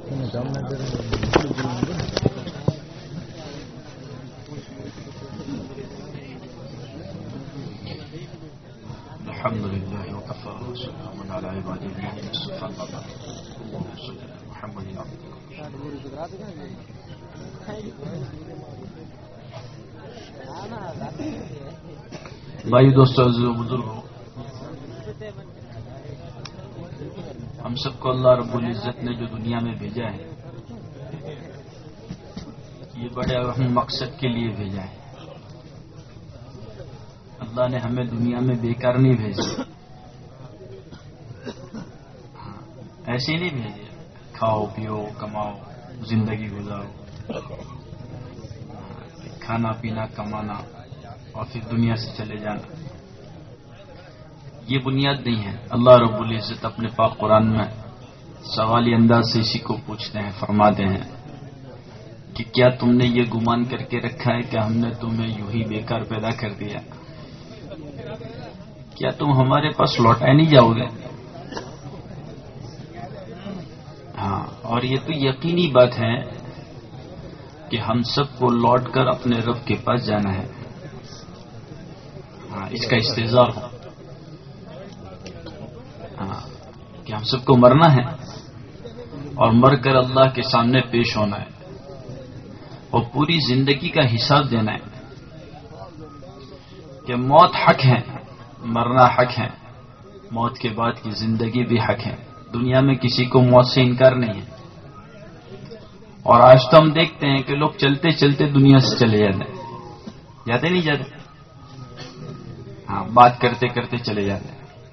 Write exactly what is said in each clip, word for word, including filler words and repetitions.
الحمد لله وكفى وسلام على عباده الذين اصطفى اللهم صل على محمد بھائی دوستو عزیز و بزرگو، ہم سب کو اللہ رب العزت نے جو دنیا میں بھیجا ہے یہ بڑے اہم مقصد کے لیے بھیجا ہے۔ اللہ نے ہمیں دنیا میں بیکار نہیں بھیجا، ایسے ہی نہیں بھیجے کھاؤ پیو کماؤ زندگی گزارو، کھانا پینا کمانا اور پھر دنیا سے چلے جانا، یہ بنیاد نہیں ہے۔ اللہ رب العزت اپنے پاک قرآن میں سوالی انداز سے اسی کو پوچھتے ہیں، فرماتے ہیں کہ کیا تم نے یہ گمان کر کے رکھا ہے کہ ہم نے تمہیں یوں ہی بیکار پیدا کر دیا؟ کیا تم ہمارے پاس لوٹائے نہیں جاؤ گے؟ ہاں، اور یہ تو یقینی بات ہے کہ ہم سب کو لوٹ کر اپنے رب کے پاس جانا ہے۔ ہاں، اس کا استحضار ہو ہاں کہ ہم سب کو مرنا ہے اور مر کر اللہ کے سامنے پیش ہونا ہے اور پوری زندگی کا حساب دینا ہے کہ موت حق ہے، مرنا حق ہے، موت کے بعد کی زندگی بھی حق ہے۔ دنیا میں کسی کو موت سے انکار نہیں ہے، اور آج تو ہم دیکھتے ہیں کہ لوگ چلتے چلتے دنیا سے چلے جاتے ہیں، جاتے نہیں جاتے؟ ہاں، بات کرتے کرتے چلے جاتے ہیں۔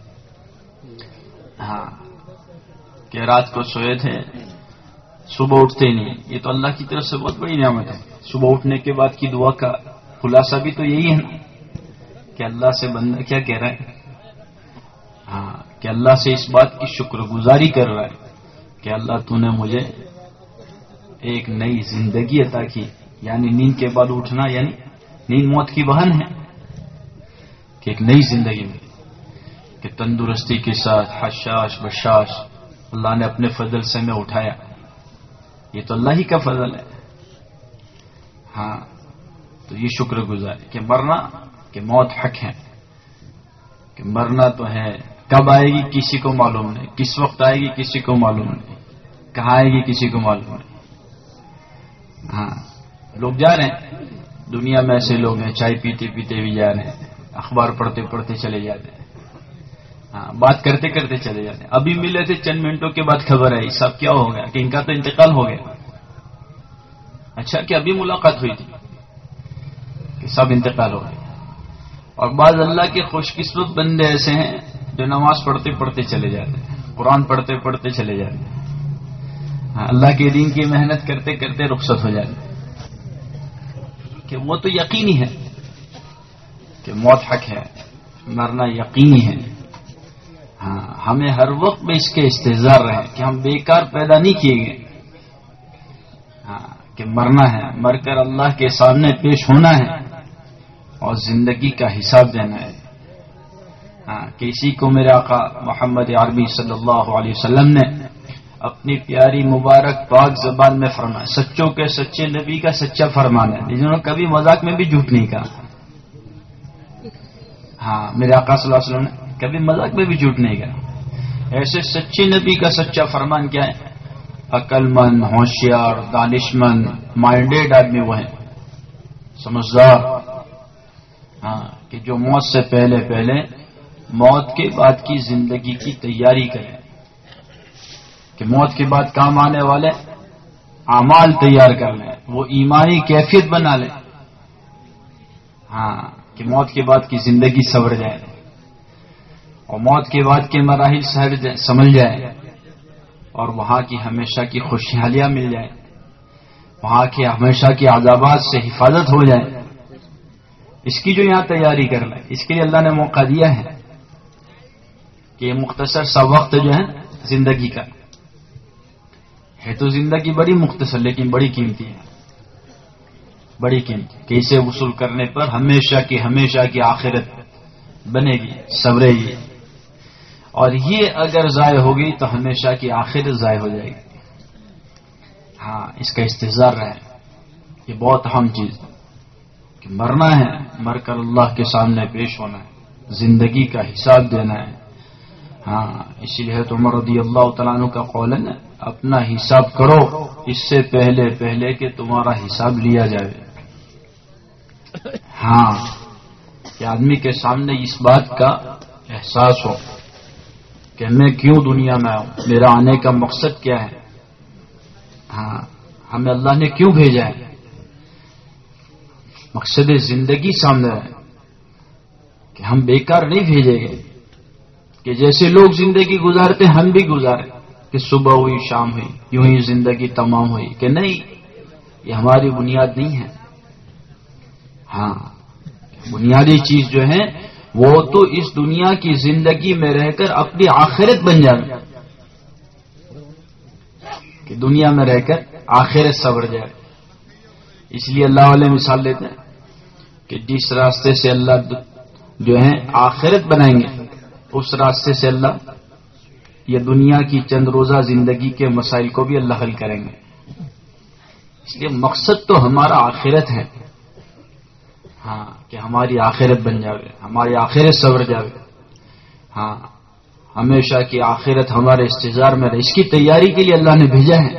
ہاں، کہ رات کو سوئے تھے صبح اٹھتے نہیں، یہ تو اللہ کی طرف سے بہت بڑی نعمت ہے۔ صبح اٹھنے کے بعد کی دعا کا خلاصہ بھی تو یہی ہے نا کہ اللہ سے بندہ کیا کہہ رہا ہے؟ ہاں، کہ اللہ سے اس بات کی شکر گزاری کر رہا ہے کہ اللہ تو نے مجھے ایک نئی زندگی عطا کی، یعنی نیند کے بعد اٹھنا، یعنی نیند موت کی بہن ہے، کہ ایک نئی زندگی میں کہ تندرستی کے ساتھ حشاش بشاش اللہ نے اپنے فضل سے میں اٹھایا، یہ تو اللہ ہی کا فضل ہے۔ ہاں، تو یہ شکر گزار کہ مرنا، کہ موت حق ہے، کہ مرنا تو ہے، کب آئے گی کسی کو معلوم نہیں، کس وقت آئے گی کسی کو معلوم نہیں، کہاں آئے گی کسی کو معلوم نہیں۔ ہاں، لوگ جا رہے ہیں دنیا میں، ایسے لوگ ہیں چائے پیتے پیتے بھی جا رہے ہیں، اخبار پڑھتے پڑھتے چلے جاتے ہیں، ہاں، بات کرتے کرتے چلے جاتے ہیں۔ ابھی ملے تھے چند منٹوں کے بعد خبر آئی سب کیا ہو گیا کہ ان کا تو انتقال ہو گیا۔ اچھا، کہ ابھی ملاقات ہوئی تھی کہ سب انتقال ہو گئے۔ اور بعض اللہ کے خوش قسمت بندے ایسے ہیں جو نماز پڑھتے پڑھتے چلے جاتے ہیں، قرآن پڑھتے پڑھتے چلے جاتے ہیں، ہاں، اللہ کے دین کی محنت کرتے کرتے رخصت ہو جاتے ہیں، کہ وہ تو یقینی ہے کہ موت حق ہے، مرنا یقینی ہے۔ ہاں، ہمیں ہر وقت میں اس کے استحضار رہے کہ ہم بیکار پیدا نہیں کیے گئے، ہاں، کہ مرنا ہے، مر کر اللہ کے سامنے پیش ہونا ہے اور زندگی کا حساب دینا ہے۔ ہاں، کہ اسی کو میرے آقا محمد عربی صلی اللہ علیہ وسلم نے اپنی پیاری مبارک پاک زبان میں فرمایا، سچوں کے سچے نبی کا سچا فرمان ہے، جنہوں نے کبھی مذاق میں بھی جھوٹ نہیں کہا۔ ہاں، میرے آقا صلی اللہ علیہ وسلم نے کبھی مذاق میں بھی جھوٹ نہیں کہا۔ ایسے سچے نبی کا سچا فرمان کیا ہے؟ عقل مند، ہوشیار، دانش مند، مائنڈیڈ آدمی وہ ہے، سمجھدار، ہاں، کہ جو موت سے پہلے پہلے موت کے بعد کی زندگی کی تیاری کرے، کہ موت کے بعد کام آنے والے اعمال تیار کر لیں، وہ ایمانی کیفیت بنا لیں، ہاں، کہ موت کے بعد کی زندگی سنور جائے اور موت کے بعد کے مراحل سمجھ جائے اور وہاں کی ہمیشہ کی خوشحالیاں مل جائے، وہاں کے ہمیشہ کی عذابات سے حفاظت ہو جائے، اس کی جو یہاں تیاری کر لیں، اس کے لیے اللہ نے موقع دیا ہے کہ یہ مختصر سا وقت جو ہے زندگی کا ہے، تو زندگی بڑی مختصر لیکن بڑی قیمتی ہے، بڑی قیمتی، کہ اسے وصول کرنے پر ہمیشہ کی ہمیشہ کی آخرت بنے گی، سنورے گی، اور یہ اگر ضائع ہوگی تو ہمیشہ کی آخرت ضائع ہو جائے گی۔ ہاں اس کا استحضار رہے. یہ بہت اہم چیز ہے کہ مرنا ہے، مر کر اللہ کے سامنے پیش ہونا ہے، زندگی کا حساب دینا ہے. ہاں اسی لیے تو عمر رضی اللہ تعالیٰ عنہ کا قول ہے نا، اپنا حساب کرو اس سے پہلے پہلے کہ تمہارا حساب لیا جائے. ہاں کہ آدمی کے سامنے اس بات کا احساس ہو کہ میں کیوں دنیا میں آؤں، میرا آنے کا مقصد کیا ہے. ہاں ہمیں اللہ نے کیوں بھیجا ہے، مقصد زندگی سامنے ہے کہ ہم بیکار نہیں بھیجے گئے کہ جیسے لوگ زندگی گزارتے ہم بھی گزارے کہ صبح ہوئی شام ہوئی یوں ہی زندگی تمام ہوئی، کہ نہیں، یہ ہماری بنیاد نہیں ہے. ہاں بنیادی چیز جو ہے وہ تو اس دنیا کی زندگی میں رہ کر اپنی آخرت بن جائے، کہ دنیا میں رہ کر آخرت سنور جائے. اس لیے اللہ والے مثال دیتے ہیں کہ جس راستے سے اللہ جو ہے آخرت بنائیں گے اس راستے سے اللہ یہ دنیا کی چند روزہ زندگی کے مسائل کو بھی اللہ حل کریں گے. اس لیے مقصد تو ہمارا آخرت ہے. ہاں کہ ہماری آخرت بن جاوے، ہماری آخرت سنور جاوے. ہاں ہمیشہ کی آخرت ہمارے استحضار میں رہے، اس کی تیاری کے لیے اللہ نے بھیجا ہے،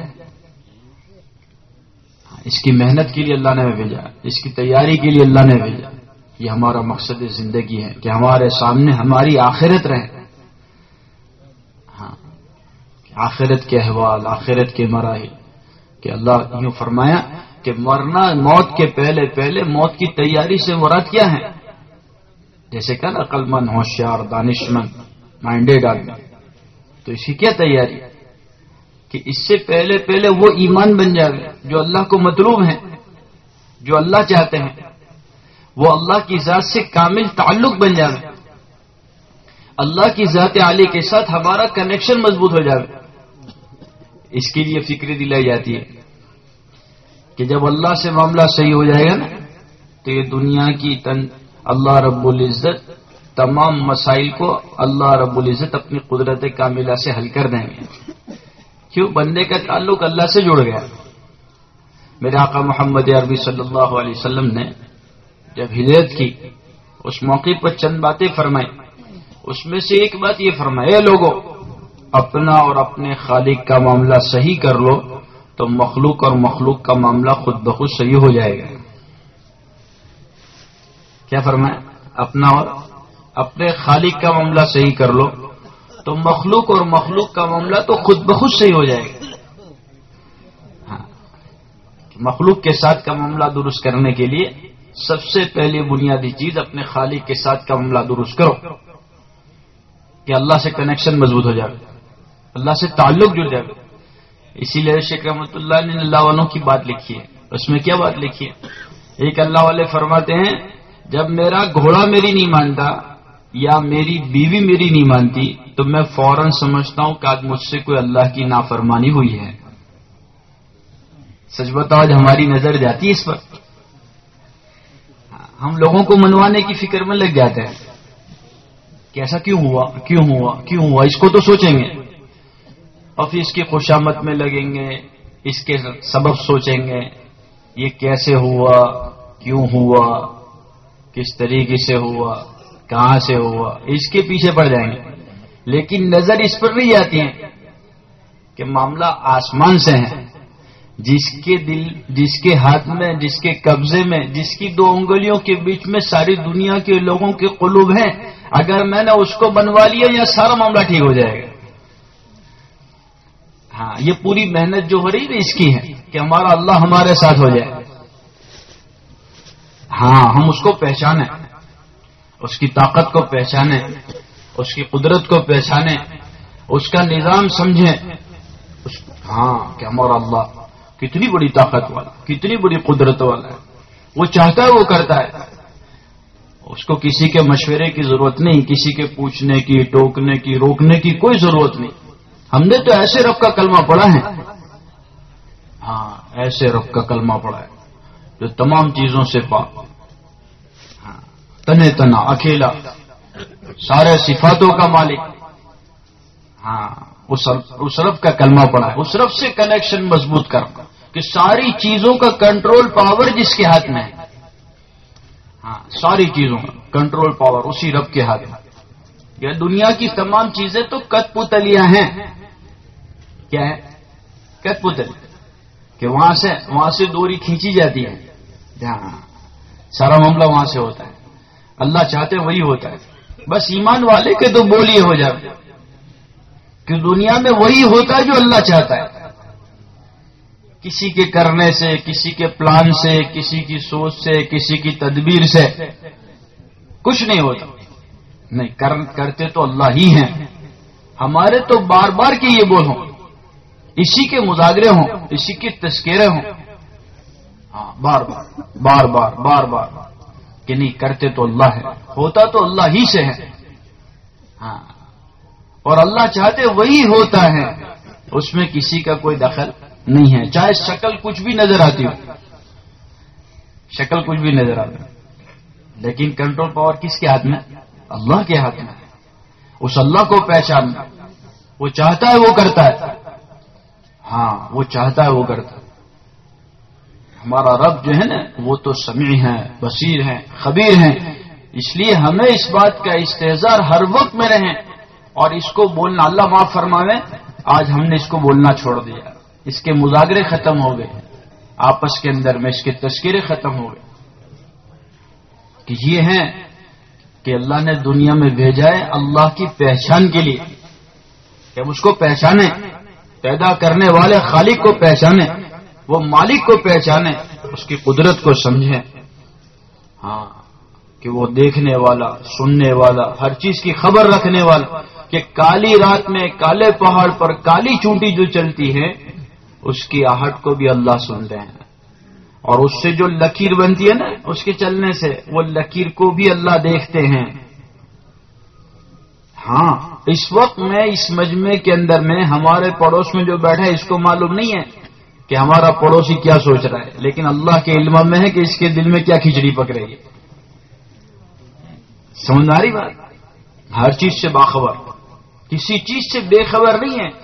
اس کی محنت کے لیے اللہ نے بھیجا، اس کی تیاری کے لیے اللہ نے بھیجا. یہ ہمارا مقصد زندگی ہے کہ ہمارے سامنے ہماری آخرت رہے. ہاں آخرت کے احوال، آخرت کے مراحل، کہ اللہ یوں فرمایا کہ مرنا موت کے پہلے پہلے موت کی تیاری سے مراد کیا ہے. جیسے کہ عقل مند، ہوشیار، دانشمند، مائنڈیڈ آدمی، تو اس کی کیا تیاری کہ اس سے پہلے پہلے وہ ایمان بن جائے جو اللہ کو مطلوب ہے، جو اللہ چاہتے ہیں، وہ اللہ کی ذات سے کامل تعلق بن جائے، اللہ کی ذات عالی کے ساتھ ہمارا کنیکشن مضبوط ہو جائے. اس کے لیے فکر دلائی جاتی ہے کہ جب اللہ سے معاملہ صحیح ہو جائے گا نا تو یہ دنیا کی تن اللہ رب العزت تمام مسائل کو اللہ رب العزت اپنی قدرت کاملہ سے حل کر دیں گے. کیوں؟ بندے کا تعلق اللہ سے جڑ گیا. میرے آقا محمد عربی صلی اللہ علیہ وسلم نے جب ہجرت کی اس موقع پر چند باتیں فرمائی. اس میں سے ایک بات یہ فرمائی، اے لوگوں، اپنا اور اپنے خالق کا معاملہ صحیح کر لو تو مخلوق اور مخلوق کا معاملہ خود بخود صحیح ہو جائے گا. کیا فرمایا؟ اپنا اور اپنے خالق کا معاملہ صحیح کر لو تو مخلوق اور مخلوق کا معاملہ تو خود بخود صحیح ہو جائے گا. ہاں مخلوق کے ساتھ کا معاملہ درست کرنے کے لیے سب سے پہلی بنیادی چیز اپنے خالق کے ساتھ کا معاملہ درست کرو کہ اللہ سے کنیکشن مضبوط ہو جائے، اللہ سے تعلق جڑ جائے. اسی لیے شیخ رحمۃ اللہ نے اللہ والوں کی بات لکھی ہے. اس میں کیا بات لکھی ہے؟ ایک اللہ والے فرماتے ہیں جب میرا گھوڑا میری نہیں مانتا یا میری بیوی میری نہیں مانتی تو میں فوراً سمجھتا ہوں کہ آج مجھ سے کوئی اللہ کی نافرمانی ہوئی ہے. سچ بتاؤ آج ہماری نظر جاتی ہے اس پر. ہم لوگوں کو منوانے کی فکر میں لگ جاتے ہیں کہ ایسا کیوں ہوا کیوں ہوا کیوں ہوا، اس کو تو سوچیں گے اور پھر اس کی خوشامد میں لگیں گے، اس کے سبب سوچیں گے یہ کیسے ہوا، کیوں ہوا، کس طریقے سے ہوا، کہاں سے ہوا، اس کے پیچھے پڑ جائیں گے. لیکن نظر اس پر نہیں جاتی ہے کہ معاملہ آسمان سے ہے، جس کے دل، جس کے ہاتھ میں، جس کے قبضے میں، جس کی دو انگلیوں کے بیچ میں ساری دنیا کے لوگوں کے قلوب ہیں. اگر میں نے اس کو بنوا لیا یہ سارا معاملہ ٹھیک ہو جائے گا. ہاں یہ پوری محنت جو ہو رہی ہے اس کی ہے کہ ہمارا اللہ ہمارے ساتھ ہو جائے. ہاں ہم اس کو پہچانیں، اس کی طاقت کو پہچانیں، اس کی قدرت کو پہچانیں، اس کا نظام سمجھیں. ہاں کہ ہمارا اللہ کتنی بڑی طاقت والا، کتنی بڑی قدرت والا ہے. وہ چاہتا ہے وہ کرتا ہے، اس کو کسی کے مشورے کی ضرورت نہیں، کسی کے پوچھنے کی، ٹوکنے کی، روکنے کی کوئی ضرورت نہیں. ہم نے تو ایسے رب کا کلمہ پڑھا ہے. ہاں ایسے رب کا کلمہ پڑھا ہے جو تمام چیزوں سے پاک، ہاں تنے تنا، اکیلا، سارے صفاتوں کا مالک. ہاں اس رب کا کلمہ پڑھا ہے، اس رب سے کنیکشن مضبوط کر کہ ساری چیزوں کا کنٹرول پاور جس کے ہاتھ میں ہے. ہاں ساری چیزوں کا کنٹرول پاور اسی رب کے ہاتھ میں. یہ دنیا کی تمام چیزیں تو کت پتلیاں ہیں. کیا ہے؟ کت پتلی، کہ وہاں سے وہاں سے دوری کھینچی جاتی ہے. ہاں سارا معاملہ وہاں سے ہوتا ہے. اللہ چاہتے وہی ہوتا ہے. بس ایمان والے کے تو بولیے ہو جائے کہ دنیا میں وہی ہوتا ہے جو اللہ چاہتا ہے. کسی کے کرنے سے، کسی کے پلان سے، کسی کی سوچ سے، کسی کی تدبیر سے کچھ نہیں ہوتا. نہیں کر کرتے تو اللہ ہی ہیں. ہمارے تو بار بار کے یہ بول ہوں، اسی کے مذاکرے ہوں، اسی کے تذکرے ہوں. ہاں بار بار بار بار بار بار کہ نہیں کرتے تو اللہ ہے، ہوتا تو اللہ ہی سے ہے. ہاں اور اللہ چاہتے وہی ہوتا ہے، اس میں کسی کا کوئی دخل نہیں ہے. چاہے شکل کچھ بھی نظر آتی ہو، شکل کچھ بھی نظر آتی ہو، لیکن کنٹرول پاور کس کے ہاتھ میں؟ اللہ کے ہاتھ میں. اس اللہ کو پہچاننا، وہ چاہتا ہے وہ کرتا ہے. ہاں وہ چاہتا ہے وہ کرتا ہے. ہمارا رب جو ہے نا وہ تو سمیع ہے، بصیر ہے، خبیر ہے. اس لیے ہمیں اس بات کا استحضار ہر وقت میں رہیں اور اس کو بولنا. اللہ معاف فرمائے، آج ہم نے اس کو بولنا چھوڑ دیا. اس کے مذاکرے ختم ہو گئے آپس کے اندر میں، اس کے تذکرے ختم ہو گئے. کہ یہ ہیں کہ اللہ نے دنیا میں بھیجا ہے اللہ کی پہچان کے لیے، کہ ہم اس کو پہچانیں، پیدا کرنے والے خالق کو پہچانیں، وہ مالک کو پہچانیں، اس کی قدرت کو سمجھیں. ہاں کہ وہ دیکھنے والا، سننے والا، ہر چیز کی خبر رکھنے والا. کہ کالی رات میں کالے پہاڑ پر کالی چونٹی جو چلتی ہے اس کی آہٹ کو بھی اللہ سنتے ہیں، اور اس سے جو لکیر بنتی ہے نا اس کے چلنے سے، وہ لکیر کو بھی اللہ دیکھتے ہیں. ہاں اس وقت میں اس مجمع کے اندر میں ہمارے پڑوس میں جو بیٹھا ہے اس کو معلوم نہیں ہے کہ ہمارا پڑوسی کیا سوچ رہا ہے، لیکن اللہ کے علم میں ہے کہ اس کے دل میں کیا کھچڑی پک رہی ہے. سمجھ آ رہی بات؟ ہر چیز سے باخبر، کسی چیز سے بے خبر نہیں ہے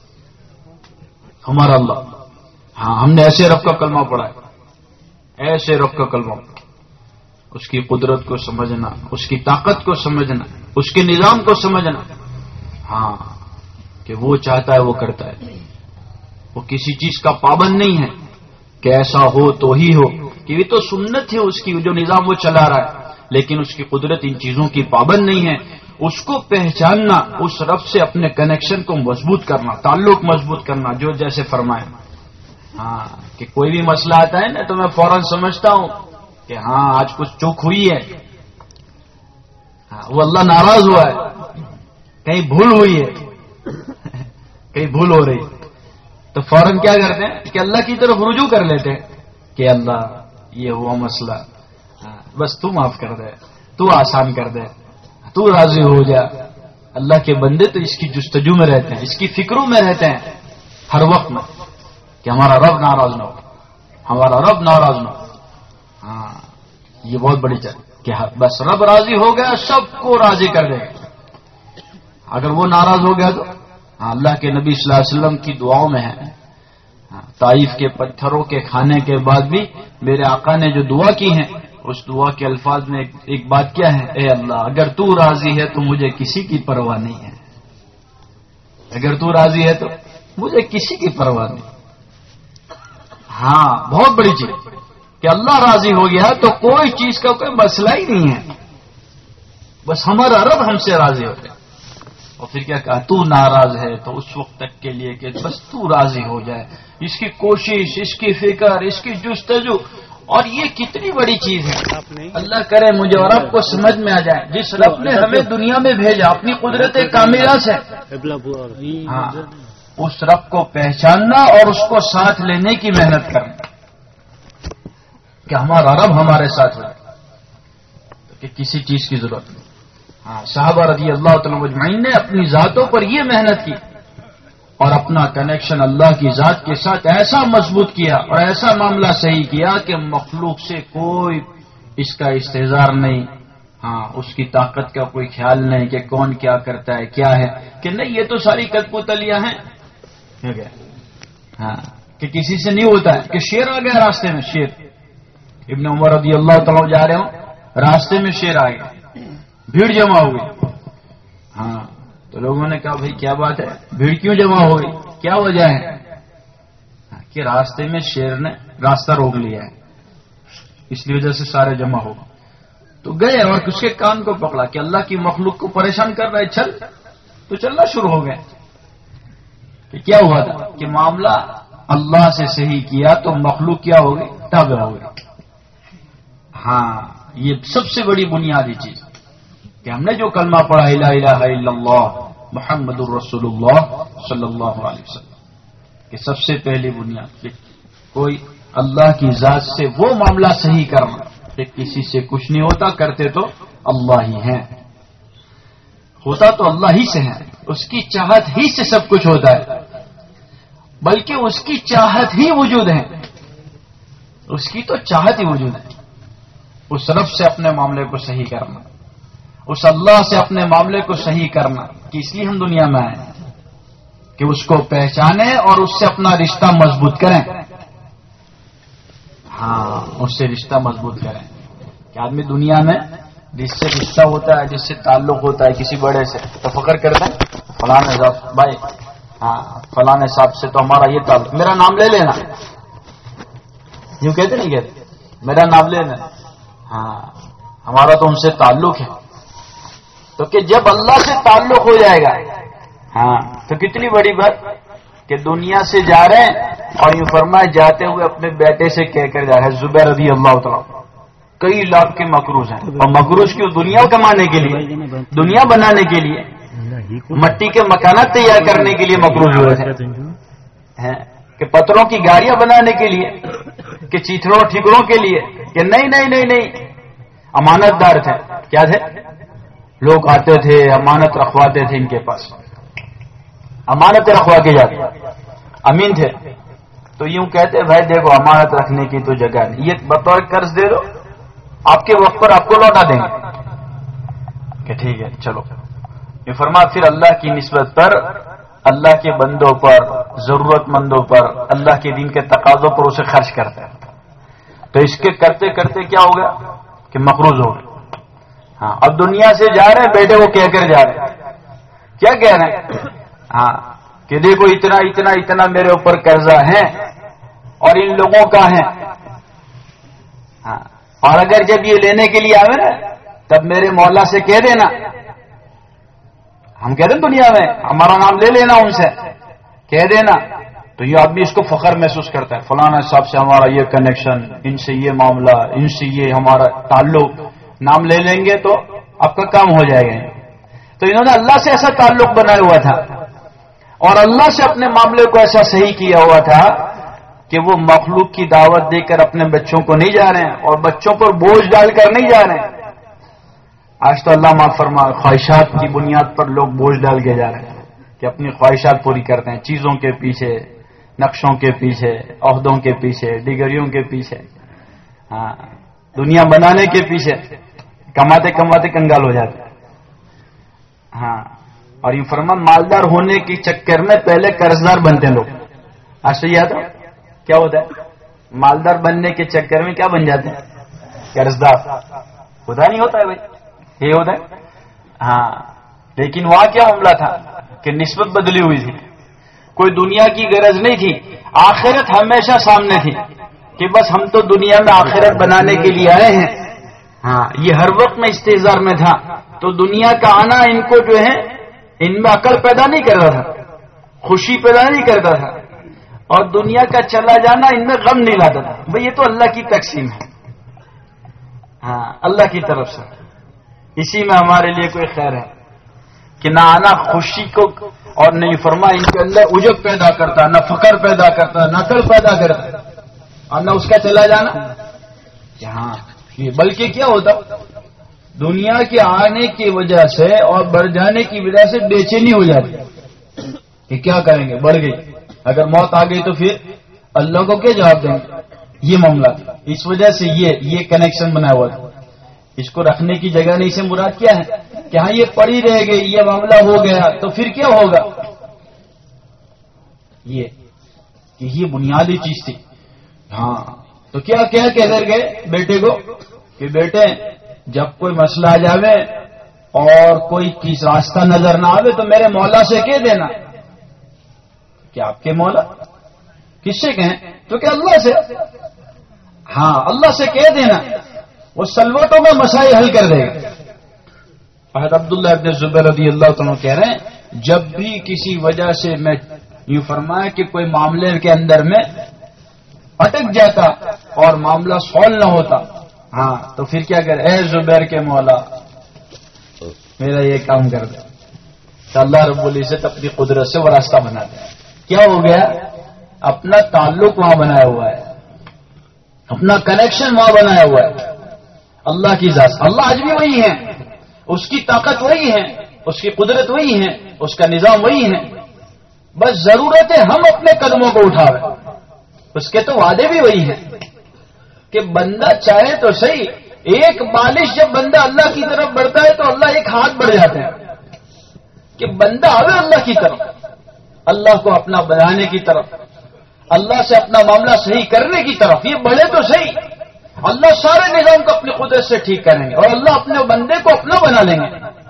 ہمارا اللہ. ہاں ہم نے ایسے رب کا کلمہ پڑھا ہے، ایسے رب کا کلمہ پڑھا. اس کی قدرت کو سمجھنا، اس کی طاقت کو سمجھنا، اس کے نظام کو سمجھنا. ہاں کہ وہ چاہتا ہے وہ کرتا ہے. وہ کسی چیز کا پابند نہیں ہے کہ ایسا ہو تو ہی ہو، کہ یہ تو سنت ہے اس کی جو نظام وہ چلا رہا ہے، لیکن اس کی قدرت ان چیزوں کی پابند نہیں ہے. اس کو پہچاننا، اس رب سے اپنے کنیکشن کو مضبوط کرنا، تعلق مضبوط کرنا جو جیسے فرمائے. ہاں کہ کوئی بھی مسئلہ آتا ہے نا تو میں فوراً سمجھتا ہوں کہ ہاں آج کچھ چوک ہوئی ہے، ہاں وہ اللہ ناراض ہوا ہے، کہیں بھول ہوئی ہے، کہیں بھول ہو رہی، تو فوراً کیا کرتے ہیں کہ اللہ کی طرف رجوع کر لیتے ہیں کہ اللہ یہ ہوا مسئلہ، بس تو معاف کر دے، تو آسان کر دے، تو راضی ہو جا. اللہ کے بندے تو اس کی جستجو میں رہتے ہیں، اس کی فکروں میں رہتے ہیں ہر وقت میں کہ ہمارا رب ناراض نہ ہو، ہمارا رب ناراض نہ ہو. ہاں یہ بہت بڑی چیز کہ بس رب راضی ہو گیا سب کو راضی کر دے گا. اگر وہ ناراض ہو گیا تو ہاں اللہ کے نبی صلی اللہ علیہ وسلم کی دعاؤں میں ہے، طائف کے پتھروں کے کھانے کے بعد بھی میرے آقا نے جو دعا کی ہے اس دعا کے الفاظ میں ایک, ایک بات کیا ہے، اے اللہ اگر تو راضی ہے تو مجھے کسی کی پرواہ نہیں ہے، اگر تو راضی ہے تو مجھے کسی کی پرواہ نہیں. ہاں بہت بڑی چیز کہ اللہ راضی ہو گیا تو کوئی چیز کا کوئی مسئلہ ہی نہیں ہے، بس ہمارا رب ہم سے راضی ہو گیا. اور پھر کیا کہا، تو ناراض ہے تو اس وقت تک کے لیے کہ بس تو راضی ہو جائے. اس کی کوشش، اس کی فکر، اس کی جستجو، اور یہ کتنی بڑی چیز ہے. اللہ کرے مجھے اور آپ کو سمجھ میں آ جائے جس رب نے ہمیں دنیا میں بھیجا اپنی قدرت کاملہ سے، ہاں اس رب کو پہچاننا اور اس کو ساتھ لینے کی محنت کرنا کہ ہمارا رب ہمارے ساتھ ہو کہ کسی چیز کی ضرورت نہیں. ہاں صحابہ رضی اللہ تعالی مجمعین نے اپنی ذاتوں پر یہ محنت کی اور اپنا کنیکشن اللہ کی ذات کے ساتھ ایسا مضبوط کیا اور ایسا معاملہ صحیح کیا کہ مخلوق سے کوئی اس کا استحضار نہیں، ہاں اس کی طاقت کا کوئی خیال نہیں کہ کون کیا کرتا ہے کیا ہے، کہ نہیں یہ تو ساری کٹپتلیاں ہیں. ہاں کہ کسی سے نہیں ہوتا ہے کہ شیر آ گیا راستے میں. شیر ابن عمر رضی اللہ تعالیٰ جا رہے ہوں, راستے میں شیر آ گیا, بھیڑ جمع ہو گئی. ہاں تو لوگوں نے کہا بھائی کیا بات ہے, بھیڑ کیوں جمع ہو گئی, کیا وجہ ہے؟ کہ راستے میں شیر نے راستہ روک لیا ہے, اس لیے وجہ سے سارے جمع ہو گئے. تو گئے اور اس کے کان کو پکڑا کہ اللہ کی مخلوق کو پریشان کر رہا ہے, چل. تو چلنا شروع ہو گئے. کہ کیا ہوا تھا کہ معاملہ اللہ سے صحیح کیا تو مخلوق کیا ہو گئی, تابع ہو گئی. ہاں یہ سب سے بڑی بنیادی چیز کہ ہم نے جو کلمہ پڑھا لا الہ الا اللہ محمد الرسول اللہ صلی اللہ علیہ وسلم, کہ سب سے پہلی بنیاد کہ کوئی اللہ کی ذات سے وہ معاملہ صحیح کرنا کہ کسی سے کچھ نہیں ہوتا, کرتے تو اللہ ہی ہیں, ہوتا تو اللہ ہی سے ہے, اس کی چاہت ہی سے سب کچھ ہوتا ہے, بلکہ اس کی چاہت ہی وجود ہے, اس کی تو چاہت ہی وجود ہے. اس رب سے اپنے معاملے کو صحیح کرنا, اس اللہ سے اپنے معاملے کو صحیح کرنا, کہ اس لیے ہم دنیا میں آئے کہ اس کو پہچانیں اور اس سے اپنا رشتہ مضبوط کریں. ہاں اس سے رشتہ مضبوط کریں. کہ آدمی دنیا میں جس سے رشتہ ہوتا ہے, جس سے تعلق ہوتا ہے کسی بڑے سے, تو فخر کرتے ہیں فلاں صاحب بھائی, ہاں فلاں صاحب سے تو ہمارا یہ تعلق, میرا نام لے لینا, یوں کہتے نہیں کہتے, میرا نام لے لینا, ہاں ہمارا تو ان سے تعلق ہے. تو کہ جب اللہ سے تعلق ہو جائے گا, ہاں تو کتنی بڑی بات کہ دنیا سے جا رہے ہیں اور یوں فرمائے جاتے ہوئے اپنے بیٹے سے کہہ کر جا رہے ہیں زبیر رضی اللہ تعالیٰ, کئی لاکھ کے مقروض ہیں, اور مقروض کیوں, دنیا کمانے کے لیے, دنیا بنانے کے لیے, مٹی کے مکانات تیار کرنے کے لیے مقروض ہوئے تھے, کہ پتھروں کی گاڑیاں بنانے کے لیے, کہ چیتڑوں ٹھیکروں کے لیے, کہ نہیں نہیں نہیں نہیں امانت دار تھے. کیا تھے؟ لوگ آتے تھے امانت رکھواتے تھے ان کے پاس, امانت رکھوا کے جاتے, امین تھے. تو یوں کہتے بھائی دیکھو امانت رکھنے کی تو جگہ نہیں, یہ بطور قرض دے دو, آپ کے وقت پر آپ کو لوٹا دیں گے. کہ ٹھیک ہے چلو. یہ فرما پھر اللہ کی نسبت پر, اللہ کے بندوں پر, ضرورت مندوں پر, اللہ کے دین کے تقاضوں پر اسے خرچ کرتا ہے. تو اس کے کرتے کرتے کیا ہو گیا کہ مقروض ہو گئے. ہاں اب دنیا سے جا رہے ہیں, بیٹے وہ کہہ کر جا رہے ہیں, کیا کہہ رہے ہیں, ہاں کہ دیکھو اتنا اتنا اتنا میرے اوپر قرضہ ہے اور ان لوگوں کا ہے. ہاں اور اگر جب یہ لینے کے لیے آئے نا تب میرے مولا سے کہہ دینا, ہم کہہ دیں دنیا میں ہمارا نام لے لینا, ان سے کہہ دینا. تو یہ آدمی اس کو فخر محسوس کرتا ہے, فلانا صاحب سے ہمارا یہ کنیکشن, ان سے یہ معاملہ, ان سے یہ ہمارا تعلق, نام لے لیں گے تو آپ کا کام ہو جائے گا. تو انہوں نے اللہ سے ایسا تعلق بنایا ہوا تھا اور اللہ سے اپنے معاملے کو ایسا صحیح کیا ہوا تھا کہ وہ مخلوق کی دعوت دے کر اپنے بچوں کو نہیں جا رہے ہیں اور بچوں پر بوجھ ڈال کر نہیں جا رہے ہیں. آج تو اللہ معاف فرما, خواہشات کی بنیاد پر لوگ بوجھ ڈال کے جا رہے ہیں کہ اپنی خواہشات پوری کرتے ہیں, چیزوں کے پیچھے, نقشوں کے پیچھے, عہدوں کے پیچھے, ڈگریوں کے پیچھے, ہاں دنیا بنانے کے پیچھے, کماتے کماتے کنگال ہو جاتے. ہاں اور یہ فرما مالدار ہونے کے چکر میں پہلے قرضدار بنتے ہیں لوگ. آج سے یاد ہے کیا ہوتا ہے, مالدار بننے کے چکر میں کیا بن جاتے ہیں, قرضدار. خدا نہیں ہوتا ہے بھائی, یہ ہوتا ہے. ہاں لیکن وہاں کیا معاملہ تھا کہ نسبت بدلی ہوئی تھی, کوئی دنیا کی غرض نہیں تھی, آخرت ہمیشہ سامنے تھی کہ بس ہم تو دنیا میں آخرت بنانے کے لیے آئے ہیں. ہاں یہ ہر وقت میں استحضار میں تھا. تو دنیا کا آنا ان کو جو ہے ان میں عقل پیدا نہیں کرتا تھا, خوشی پیدا نہیں کرتا تھا, اور دنیا کا چلا جانا ان میں غم نہیں لاتا تھا. بھئی یہ تو اللہ کی تقسیم ہے, ہاں اللہ کی طرف سے, اسی میں ہمارے لیے کوئی خیر ہے کہ نہ آنا خوشی کو, اور نہیں فرما ان کے اندر عجب پیدا کرتا, نہ فقر پیدا کرتا, نہ عقل پیدا کرتا, اور نہ اس کا چلا جانا. ہاں بلکہ کیا ہوتا, دنیا کے آنے کی وجہ سے اور بڑھ جانے کی وجہ سے بے چینی ہو جاتی کہ کیا کریں گے, بڑھ گئی, اگر موت آ گئی تو پھر اللہ کو کیا جواب دیں گے. یہ معاملہ تھا, اس وجہ سے یہ یہ کنیکشن بنا ہوا تھا. اس کو رکھنے کی جگہ نہیں سے مراد کیا ہے کہ ہاں یہ پڑی رہ گئی, یہ معاملہ ہو گیا تو پھر کیا ہوگا, یہ کہ یہ بنیادی چیز تھی. ہاں تو کیا کیا کہہ گئے بیٹے کو کہ بیٹے جب کوئی مسئلہ آ جاوے اور کوئی کس راستہ نظر نہ آوے تو میرے مولا سے کہہ دینا. کہ آپ کے مولا کس سے کہیں؟ تو کہ اللہ سے. ہاں اللہ سے کہہ دینا, وہ سلوٹوں میں مسائل حل کر دے گا. حضرت عبداللہ ابن زبیر رضی اللہ تعالیٰ کہہ رہے ہیں جب بھی کسی وجہ سے میں یوں فرمایا کہ کوئی معاملے کے اندر میں اٹک جاتا اور معاملہ سولو نہ ہوتا, ہاں تو پھر کیا کرے, اے زبیر کے مولا میرا یہ کام کر دے. تو اللہ رب العزت اپنی قدرت سے وہ راستہ بنا دے. کیا ہو گیا؟ اپنا تعلق وہاں بنایا ہوا ہے, اپنا کنیکشن وہاں بنایا ہوا ہے اللہ کی ذات. اللہ آج بھی وہی ہے, اس کی طاقت وہی ہے, اس کی قدرت وہی ہے, اس کا نظام وہی ہے. بس ضرورت ہے ہم اپنے قدموں کو اٹھاویں. اس کے تو وعدے بھی وہی ہیں کہ بندہ چاہے تو صحیح, ایک بالش جب بندہ اللہ کی طرف بڑھتا ہے تو اللہ ایک ہاتھ بڑھ جاتے ہیں کہ بندہ آوے اللہ کی طرف, اللہ کو اپنا بنانے کی طرف, اللہ سے اپنا معاملہ صحیح کرنے کی طرف. یہ بڑھے تو صحیح, اللہ سارے نظام کو اپنی قدرت سے ٹھیک کریں گے اور اللہ اپنے بندے کو اپنا بنا لیں گے.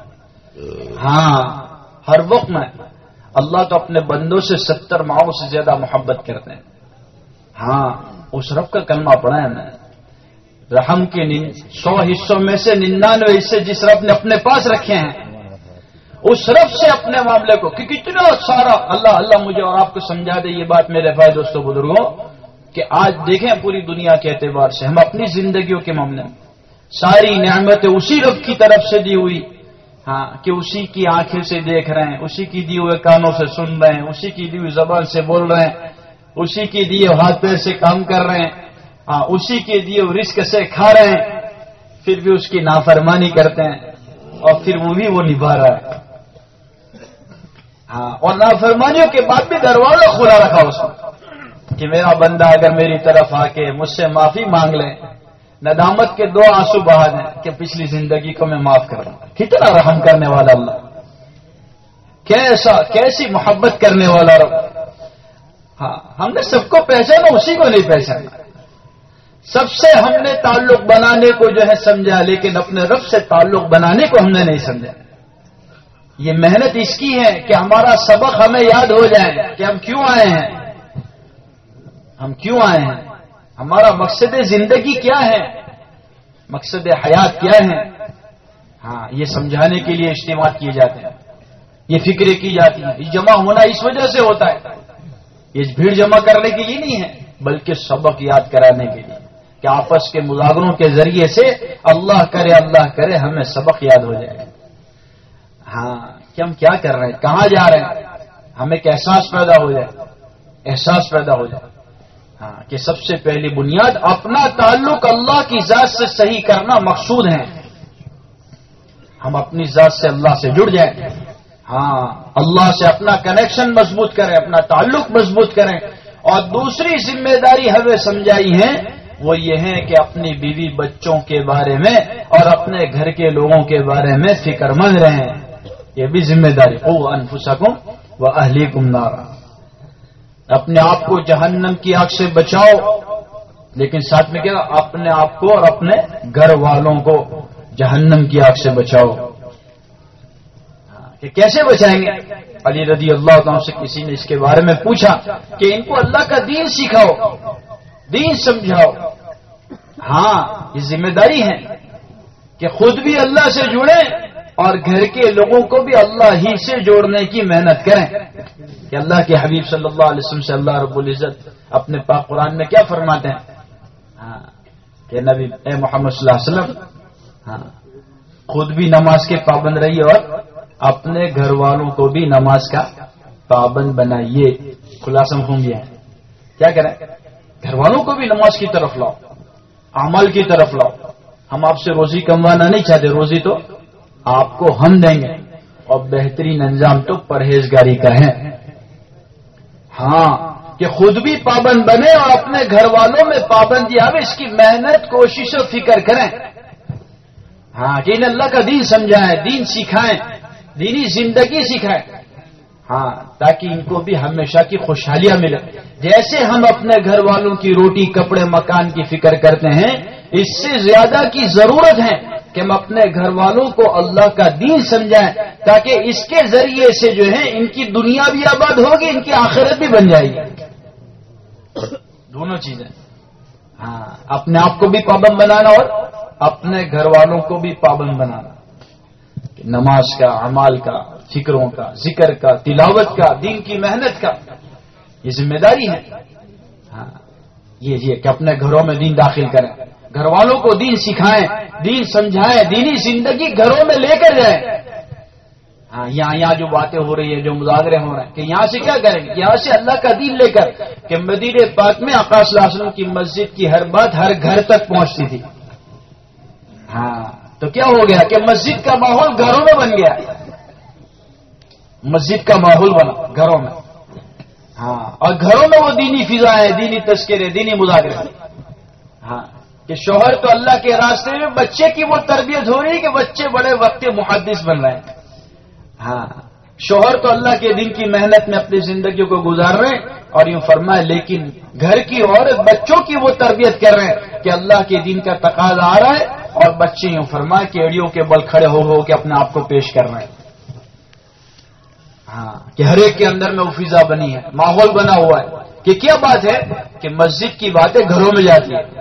ہاں ہر وقت میں اللہ تو اپنے بندوں سے ستر ماہوں سے زیادہ محبت کرتے ہیں. ہاں اس رب کا کلمہ پڑھا ہے میں, رحم کے سو حصوں میں سے ننانوے حصے جس رب نے اپنے پاس رکھے ہیں اس رب سے اپنے معاملے کو کہ کتنا سارا اللہ اللہ مجھے اور آپ کو سمجھا دے یہ بات میرے بھائی دوستوں بزرگوں کہ آج دیکھیں پوری دنیا کے اعتبار سے ہم اپنی زندگیوں کے معاملے میں ساری نعمتیں اسی رب کی طرف سے دی ہوئی, ہاں کہ اسی کی آنکھیں سے دیکھ رہے ہیں, اسی کی دی ہوئے کانوں سے سن رہے ہیں, اسی کی دی ہوئی زبان سے بول رہے ہیں, اسی کے دیے ہاتھ پیر سے کام کر رہے ہیں, ہاں اسی کے دیے رزق سے کھا رہے ہیں, پھر بھی اس کی نافرمانی کرتے ہیں اور پھر وہ بھی وہ نبھا رہا ہے. ہاں اور نافرمانیوں کے بعد بھی دروازہ کھلا رکھا اس نے کہ میرا بندہ اگر میری طرف آ کے مجھ سے معافی مانگ لے, ندامت کے دو آنسو بہا دیں کہ پچھلی زندگی کو میں معاف کر دوں. کتنا رحم کرنے والا اللہ, کیسا کیسی محبت کرنے والا رب. ہاں ہم نے سب کو پہچانا, اسی کو نہیں پہچانا. سب سے ہم نے تعلق بنانے کو جو ہے سمجھا, لیکن اپنے رب سے تعلق بنانے کو ہم نے نہیں سمجھا. یہ محنت اس کی ہے کہ ہمارا سبق ہمیں یاد ہو جائے کہ ہم کیوں آئے ہیں, ہم کیوں آئے ہیں, ہمارا مقصد زندگی کیا ہے, مقصد حیات کیا ہے. ہاں یہ سمجھانے کے لیے اجتماع کیے جاتے ہیں, یہ فکریں کی جاتی ہیں. یہ جمع ہونا اس وجہ سے ہوتا ہے, یہ بھیڑ جمع کرنے کے لیے نہیں ہے بلکہ سبق یاد کرانے کے لیے کہ آپس کے مذاکروں کے ذریعے سے اللہ کرے اللہ کرے ہمیں سبق یاد ہو جائے. ہاں کہ ہم کیا کر رہے ہیں, کہاں جا رہے ہیں, ہمیں ایک احساس پیدا ہو جائے, احساس پیدا ہو جائے. ہاں کہ سب سے پہلی بنیاد اپنا تعلق اللہ کی ذات سے صحیح کرنا مقصود ہے. ہم اپنی ذات سے اللہ سے جڑ جائیں, ہاں اللہ سے اپنا کنیکشن مضبوط کریں, اپنا تعلق مضبوط کریں. اور دوسری ذمہ داری ہمیں سمجھائی ہے وہ یہ ہے کہ اپنی بیوی بچوں کے بارے میں اور اپنے گھر کے لوگوں کے بارے میں فکر مند رہیں. یہ بھی ذمہ داری. قوا انفسکم واہلیکم نارا, اپنے آپ کو جہنم کی آگ سے بچاؤ, لیکن ساتھ میں کیا اپنے آپ کو اور اپنے گھر والوں کو جہنم کی آگ سے بچاؤ. کہ کیسے بچائیں گے؟ علی رضی اللہ عنہ سے کسی نے اس کے بارے میں پوچھا کہ ان کو اللہ کا دین سکھاؤ, دین سمجھاؤ. ہاں یہ ذمہ داری ہے کہ خود بھی اللہ سے جڑیں اور گھر کے لوگوں کو بھی اللہ ہی سے جوڑنے کی محنت کریں. کہ اللہ کے حبیب صلی اللہ علیہ وسلم سے اللہ رب العزت اپنے پاک قرآن میں کیا فرماتے ہیں؟ ہاں کہ نبی اے محمد صلی اللہ علیہ وسلم, ہاں خود بھی نماز کے پابند رہیے اور اپنے گھر والوں کو بھی نماز کا پابند بنائیے. خلاصہ مفہوم یہ ہے, کیا کریں؟ گھر والوں کو بھی نماز کی طرف لاؤ, اعمال کی طرف لاؤ. ہم آپ سے روزی کموانا نہیں چاہتے, روزی تو آپ کو ہم دیں گے اور بہترین انجام تو پرہیزگاری کا ہے. ہاں کہ خود بھی پابند بنے اور اپنے گھر والوں میں پابندی آوے, اس کی محنت کوشش و فکر کریں. ہاں کہ انہیں اللہ کا دین سمجھائیں, دین سکھائیں, دینی زندگی سکھائیں. ہاں تاکہ ان کو بھی ہمیشہ کی خوشحالیاں ملے. جیسے ہم اپنے گھر والوں کی روٹی کپڑے مکان کی فکر کرتے ہیں، اس سے زیادہ کی ضرورت ہے کہ ہم اپنے گھر والوں کو اللہ کا دین سمجھائیں، تاکہ اس کے ذریعے سے جو ہے ان کی دنیا بھی آباد ہوگی، ان کی آخرت بھی بن جائے گی. دونوں چیزیں. ہاں اپنے آپ کو بھی پابند بنانا اور اپنے گھر والوں کو بھی پابند بنانا. نماز کا، اعمال کا، فکروں کا، ذکر کا، تلاوت کا، دین کی محنت کا، یہ ذمہ داری ہے. ہاں یہ یہ کہ اپنے گھروں میں دین داخل کریں، گھر والوں کو دین سکھائیں، دین سمجھائیں، دینی زندگی گھروں میں لے کر جائیں. ہاں یہاں یہاں جو باتیں ہو رہی ہیں، جو مذاکرے ہو رہے ہیں، کہ یہاں سے کیا کریں گے؟ یہاں سے اللہ کا دین لے کر کہ مدینہ پاک میں آقا صلی اللہ علیہ وسلم کی مسجد کی ہر بات ہر گھر تک پہنچتی تھی. ہاں تو کیا ہو گیا کہ مسجد کا ماحول گھروں میں بن گیا، مسجد کا ماحول بنا گھروں میں. ہاں اور گھروں میں وہ دینی فضا ہے، دینی تذکرے، دینی مذاکرے. ہاں کہ شوہر تو اللہ کے راستے میں، بچے کی وہ تربیت ہو رہی ہے کہ بچے بڑے وقت محدث بن رہے ہیں. ہاں شوہر تو اللہ کے دین کی محنت میں اپنی زندگی کو گزار رہے ہیں، اور یوں فرمائے لیکن گھر کی عورت بچوں کی وہ تربیت کر رہے ہیں کہ اللہ کے دین کا تقاضا آ رہا ہے، اور بچے یوں فرمائے کہ ایڑیوں کے بل کھڑے ہو ہو کے اپنے آپ کو پیش کر رہے ہیں. ہاں کہ ہر ایک کے اندر میں وہ فضا بنی ہے، ماحول بنا ہوا ہے کہ کیا بات ہے کہ مسجد کی باتیں گھروں میں جاتی ہیں.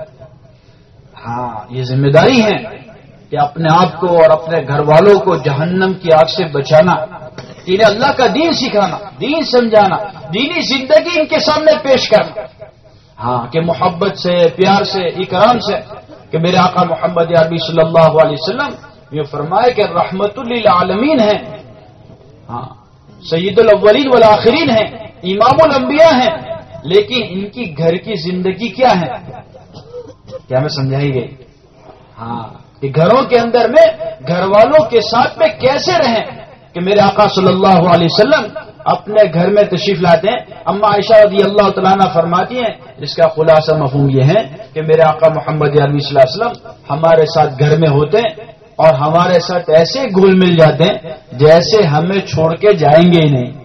ہاں یہ ذمہ داری ہے کہ اپنے آپ کو اور اپنے گھر والوں کو جہنم کی آگ سے بچانا، انہیں اللہ کا دین سکھانا، دین سمجھانا، دینی زندگی ان کے سامنے پیش کرنا. ہاں کہ محبت سے، پیار سے، اکرام سے، کہ میرے آقا محمد عربی صلی اللہ علیہ وسلم یہ فرمائے کہ رحمت للعالمین ہیں، ہاں سید الاولین والآخرین ہیں، امام الانبیاء ہیں، لیکن ان کی گھر کی زندگی کیا ہے؟ کیا میں سمجھائی گئی؟ ہاں کہ گھروں کے اندر میں گھر والوں کے ساتھ میں کیسے رہیں. کہ میرے آقا صلی اللہ علیہ وسلم اپنے گھر میں تشریف لاتے ہیں، اما عائشہ رضی اللہ تعالیٰ عنہ فرماتی ہیں، جس کا خلاصہ مفہوم یہ ہے کہ میرے آقا محمد عربی صلی اللہ علیہ وسلم ہمارے ساتھ گھر میں ہوتے ہیں اور ہمارے ساتھ ایسے گھل مل جاتے ہیں جیسے ہمیں چھوڑ کے جائیں گے ہی نہیں.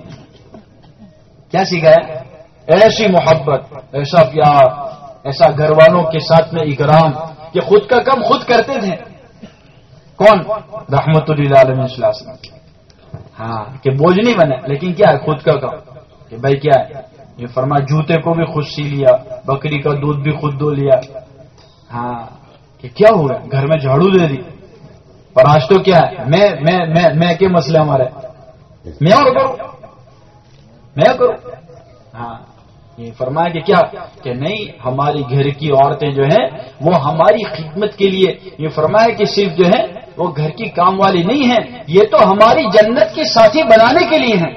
کیا سکھایا؟ ایسی محبت، ایسا پیار، ایسا گھر والوں کے ساتھ میں اکرام کہ خود کا کم خود کرتے تھے. کون؟ رحمت للعالمین صلی اللہ علیہ وسلم. ہاں کہ بوجھ نہیں بنے، لیکن کیا ہے خود کا کام کہ بھائی کیا ہے یہ فرما جوتے کو بھی خود سی لیا، بکری کا دودھ بھی خود دو لیا. ہاں کہ کیا ہو رہا ہے گھر میں جھاڑو دے دی، پر آج تو کیا ہے میں میں میں میں کے مسئلے ہمارے میں اور کروں میں کروں. ہاں یہ فرمایا کہ کیا کہ نہیں، ہماری گھر کی عورتیں جو ہیں وہ ہماری خدمت کے لیے، یہ فرمایا کہ صرف جو ہے وہ گھر کی کام والی نہیں ہیں، یہ تو ہماری جنت کی ساتھی بنانے کے لیے ہیں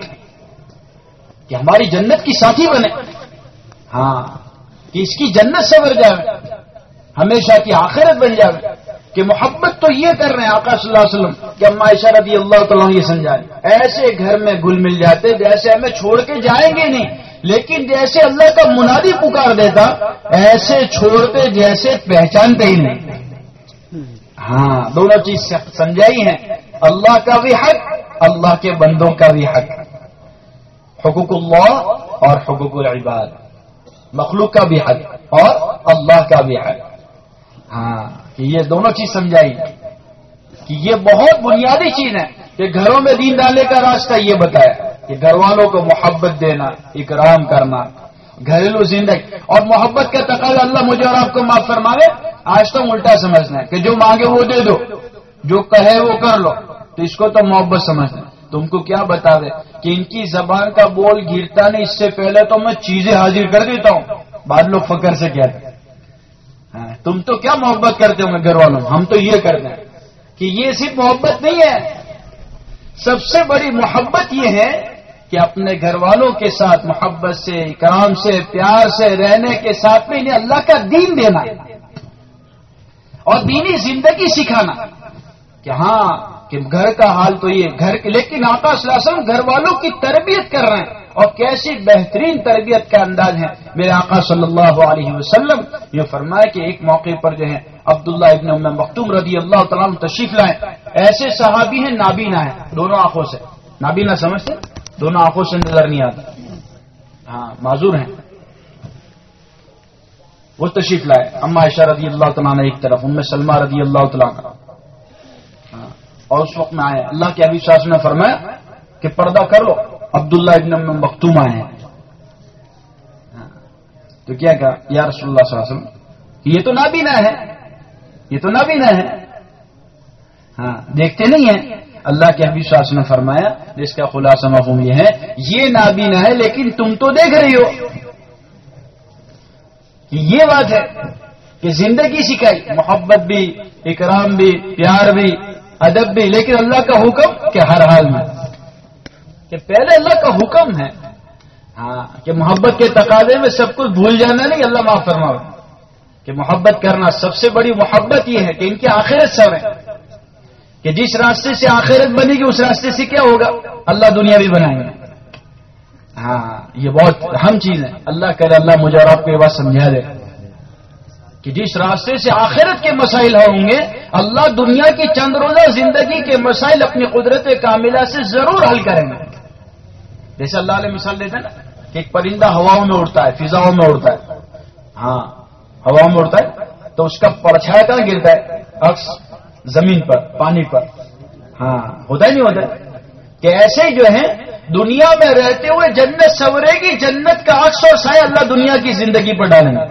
کہ ہماری جنت کی ساتھی بنے. ہاں کہ اس کی جنت سے بھر جائے، ہمیشہ کی آخرت بن جائے. کہ محبت تو یہ کر رہے ہیں آقا صلی اللہ علیہ وسلم کہ اما عائشہ رضی اللہ تعالیٰ یہ سمجھائے، ایسے گھر میں گل مل جاتے جیسے ہمیں چھوڑ کے جائیں گے نہیں، لیکن جیسے اللہ کا منادی پکار دیتا ایسے چھوڑتے جیسے پہچانتے ہی نہیں. ہاں دونوں چیز سمجھائی ہیں، اللہ کا بھی حق، اللہ کے بندوں کا بھی حق، حقوق اللہ اور حقوق العباد، مخلوق کا بھی حق اور اللہ کا بھی حق. ہاں کہ یہ دونوں چیز سمجھائی کہ یہ بہت بنیادی چیز ہے کہ گھروں میں دین ڈالنے کا راستہ یہ بتایا کہ گھر والوں کو محبت دینا، اکرام کرنا، گھریلو زندگی. اور محبت کا تقاضا اللہ مجھے اور آپ کو معاف فرماوے، آج تو الٹا سمجھنا ہے کہ جو مانگے وہ دے دو، جو کہے وہ کر لو، تو اس کو تو محبت سمجھنا ہے. تم کو کیا بتا دے کہ ان کی زبان کا بول گرتا نہیں، اس سے پہلے تو میں چیزیں حاضر کر دیتا ہوں. بعد لوگ فکر سے کہتے ہیں تم تو کیا محبت کرتے ہوں گے گھر والوں، ہم تو یہ کرتے ہیں. کہ یہ صرف محبت نہیں ہے، سب سے بڑی محبت یہ ہے کہ اپنے گھر والوں کے ساتھ محبت سے، اکرام سے، پیار سے رہنے کے ساتھ میں انہیں اللہ کا دین دینا اور دینی زندگی سکھانا. کہ ہاں کہ گھر کا حال تو یہ گھر کے، لیکن آقا صلی اللہ علیہ وسلم گھر والوں کی تربیت کر رہے ہیں، اور کیسی بہترین تربیت کا انداز ہے. میرے آقا صلی اللہ علیہ وسلم یہ فرمائے کہ ایک موقع پر جو ہے عبداللہ ابن ام مکتوم رضی اللہ تعالیٰ عنہ تشریف لائے. ایسے صحابی ہیں نابینا ہیں، دونوں آنکھوں سے. نابینا سمجھتے دونوں آنکھوں سے نظر نہیں آتا. ہاں معذور ہیں. وہ تشریف لائے اما عائشہ رضی اللہ تعالیٰ عنہ ایک طرف، ام سلمہ رضی اللہ تعالیٰ عنہ. ہاں اور اس وقت میں آئے اللہ کے حبیب صلی اللہ علیہ وسلم نے فرمایا کہ پردہ کر لو، عبداللہ ابن ام مکتوم آئے ہیں. تو کیا کہا یا رسول اللہ صلی اللہ علیہ وسلم یہ تو نابینا ہے، یہ تو نابینا ہے. ہاں دیکھتے نہیں ہیں. اللہ کے حبیب صلی اللہ علیہ وسلم نے فرمایا جس کا خلاصہ مفہوم یہ ہے یہ نابینا ہے لیکن تم تو دیکھ رہی ہو. یہ بات ہے کہ زندگی سکھائی، محبت بھی، اکرام بھی، پیار بھی، ادب بھی، لیکن اللہ کا حکم کہ ہر حال میں، کہ پہلے اللہ کا حکم ہے ہاں کہ محبت کے تقاضے میں سب کچھ بھول جانا نہیں. اللہ معاف فرماؤ کہ محبت کرنا سب سے بڑی محبت یہ ہے کہ ان کی آخرت سب ہے، کہ جس راستے سے آخرت بنے گی اس راستے سے کیا ہوگا اللہ دنیا بھی بنائیں گے. ہاں یہ بہت اہم چیز ہے. اللہ کرے اللہ مجھے اور آپ کو یہ بات سمجھا دے کہ جس راستے سے آخرت کے مسائل ہوں گے اللہ دنیا کی چند روزہ زندگی کے مسائل اپنی قدرت کاملہ سے ضرور حل کریں گے. جیسے اللہ علیہ مثال دیتے ہیں نا کہ ایک پرندہ ہواؤں میں اڑتا ہے، فضاؤں میں اڑتا ہے. ہاں ہواؤں میں اڑتا ہے تو اس کا پرچھایا کہاں گرتا ہے؟ عکس زمین پر، پانی پر. ہاں ہوتا ہی نہیں ہوتا کہ ایسے ہی جو ہے دنیا میں رہتے ہوئے جنت سورے گی، جنت کا عکس اور سایہ اللہ دنیا کی زندگی پر ڈالیں گے.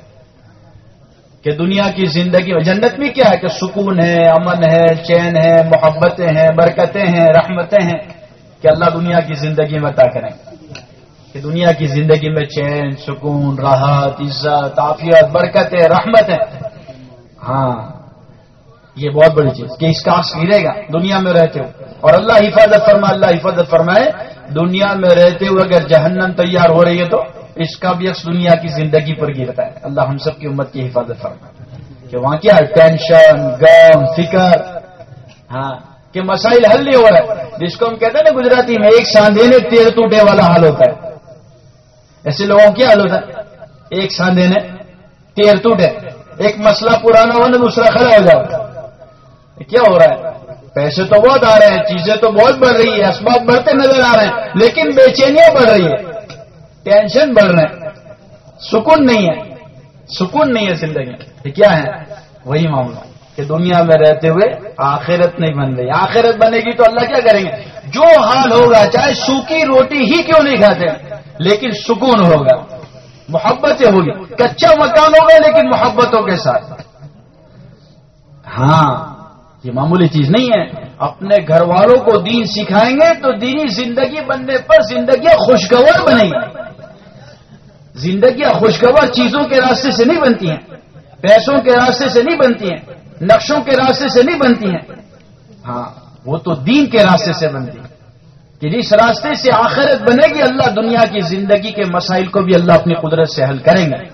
کہ دنیا کی زندگی جنت میں کیا ہے کہ سکون ہے، امن ہے، چین ہے، محبتیں ہیں، برکتیں ہیں، رحمتیں ہیں، کہ اللہ دنیا کی زندگی میں عطا کریں کہ دنیا کی زندگی میں چین، سکون، راحت، عزت، عافیت، برکتیں، رحمتیں. ہاں یہ بہت بڑی چیز کہ اس کا عکس گرے گا دنیا میں رہتے ہو. اور اللہ حفاظت فرمائے، اللہ حفاظت فرمائے دنیا میں رہتے ہوئے اگر جہنم تیار ہو رہی ہے تو اس کا بھی عکس دنیا کی زندگی پر گرتا ہے. اللہ ہم سب کی امت کی حفاظت فرمائے کہ وہاں کیا ہے ٹینشن، غم، فکر، ہاں کہ مسائل حل نہیں ہو رہا ہے. جس کو ہم کہتے ہیں نا گجراتی میں ایک ساندھے نے تیر ٹوٹے والا حال ہوتا ہے. ایسے لوگوں کیا حال ہوتا ہے؟ ایک ساندھے نے تیر ٹوٹے، ایک مسئلہ پرانا ہونا دوسرا کھڑا ہو جائے. کیا ہو رہا ہے؟ پیسے تو بہت آ رہے ہیں، چیزیں تو بہت بڑھ رہی ہے، اسباب بڑھتے نظر آ رہے ہیں، لیکن بے چینیاں بڑھ رہی ہے، ٹینشن بڑھ رہے ہیں، سکون نہیں ہے، سکون نہیں ہے زندگی. یہ کیا ہے؟ وہی معاملہ کہ دنیا میں رہتے ہوئے آخرت نہیں بن رہی. آخرت بنے گی تو اللہ کیا کریں گے؟ جو حال ہوگا چاہے سوکھی روٹی ہی کیوں نہیں کھاتے لیکن سکون ہوگا، محبتیں ہوگی. کچا مکان ہوگا لیکن محبتوں کے ساتھ. ہاں یہ معمولی چیز نہیں ہے. اپنے گھر والوں کو دین سکھائیں گے تو دینی زندگی بننے پر زندگیاں خوشگوار بنیں گی. زندگیاں خوشگوار چیزوں کے راستے سے نہیں بنتی ہیں، پیسوں کے راستے سے نہیں بنتی ہیں، نقشوں کے راستے سے نہیں بنتی ہیں. ہاں وہ تو دین کے راستے سے بنتی ہیں کہ جس راستے سے آخرت بنے گی اللہ دنیا کی زندگی کے مسائل کو بھی اللہ اپنی قدرت سے حل کریں گے.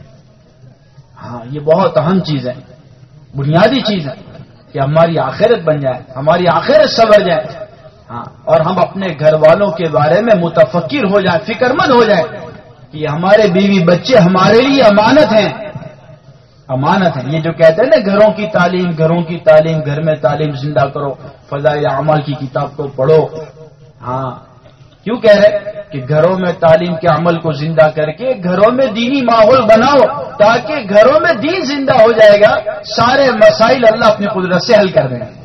ہاں یہ بہت اہم چیز ہے، بنیادی چیز ہے کہ ہماری آخرت بن جائے، ہماری آخرت سنور جائے. ہاں اور ہم اپنے گھر والوں کے بارے میں متفکر ہو جائیں، فکر مند ہو جائیں کہ ہمارے بیوی بچے ہمارے لیے امانت ہیں. امانت ہے. یہ جو کہتے ہیں نا گھروں کی تعلیم، گھروں کی تعلیم، گھر میں تعلیم زندہ کرو، فضائل اعمال کی کتاب کو پڑھو. ہاں کیوں کہہ رہے کہ گھروں میں تعلیم کے عمل کو زندہ کر کے گھروں میں دینی ماحول بناؤ تاکہ گھروں میں دین زندہ ہو جائے گا، سارے مسائل اللہ اپنی قدرت سے حل کر دیں گے.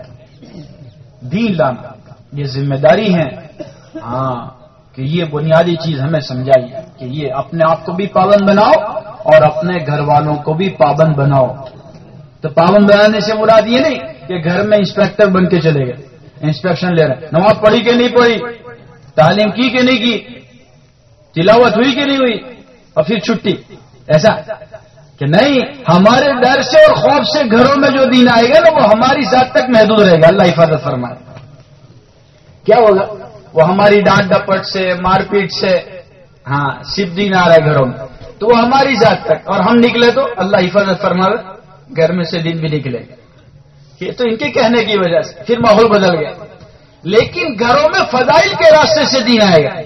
دین لانا یہ ذمہ داری ہے. ہاں کہ یہ بنیادی چیز ہمیں سمجھائی ہے کہ یہ اپنے آپ کو بھی پابند بناؤ اور اپنے گھر والوں کو بھی پابند بناؤ. تو پابند بنانے سے مراد یہ نہیں کہ گھر میں انسپیکٹر بن کے چلے گئے، انسپیکشن لے رہے ہیں، نماز پڑھی کہ نہیں پڑھی، تعلیم کی کہ نہیں کی، تلاوت ہوئی کہ نہیں ہوئی، اور پھر چھٹی. ایسا کہ نہیں، ہمارے ڈر سے اور خوف سے گھروں میں جو دین آئے گا نا وہ ہماری ذات تک محدود رہے گا. اللہ حفاظت فرمائے. کیا ہوگا؟ وہ ہماری ڈانٹ ڈپٹ سے، مار پیٹ سے ہاں صرف دین آ رہا ہے گھروں میں تو وہ ہماری ذات تک، اور ہم نکلے تو اللہ حفاظت فرمائے گھر میں سے دین بھی نکلے گا. یہ تو ان کے کہنے کی وجہ سے پھر ماحول بدل گیا. لیکن گھروں میں فضائل کے راستے سے دین آئے گا.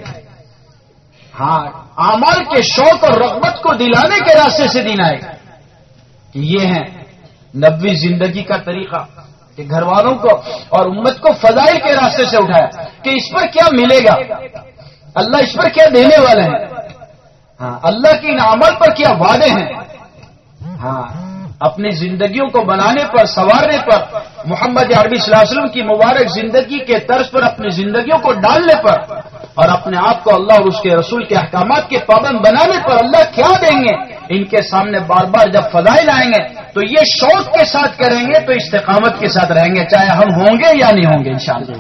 ہاں اعمال کے شوق اور رغبت کو دلانے کے راستے سے دین آئے گا. کہ یہ ہے نبوی زندگی کا طریقہ کہ گھر والوں کو اور امت کو فضائل کے راستے سے اٹھایا کہ اس پر کیا ملے گا. اللہ اس پر کیا دینے والے ہیں، ہاں اللہ کی انعامات پر کیا وعدے ہیں، ہاں اپنی زندگیوں کو بنانے پر، سنوارنے پر، محمد عربی صلی اللہ علیہ وسلم کی مبارک زندگی کے طرز پر اپنی زندگیوں کو ڈالنے پر اور اپنے آپ کو اللہ اور اس کے رسول کے احکامات کے پابند بنانے پر اللہ کیا دیں گے، ان کے سامنے بار بار جب فضائل آئیں گے تو یہ شوق کے ساتھ کریں گے تو استقامت کے ساتھ رہیں گے، چاہے ہم ہوں گے یا نہیں ہوں گے انشاءاللہ۔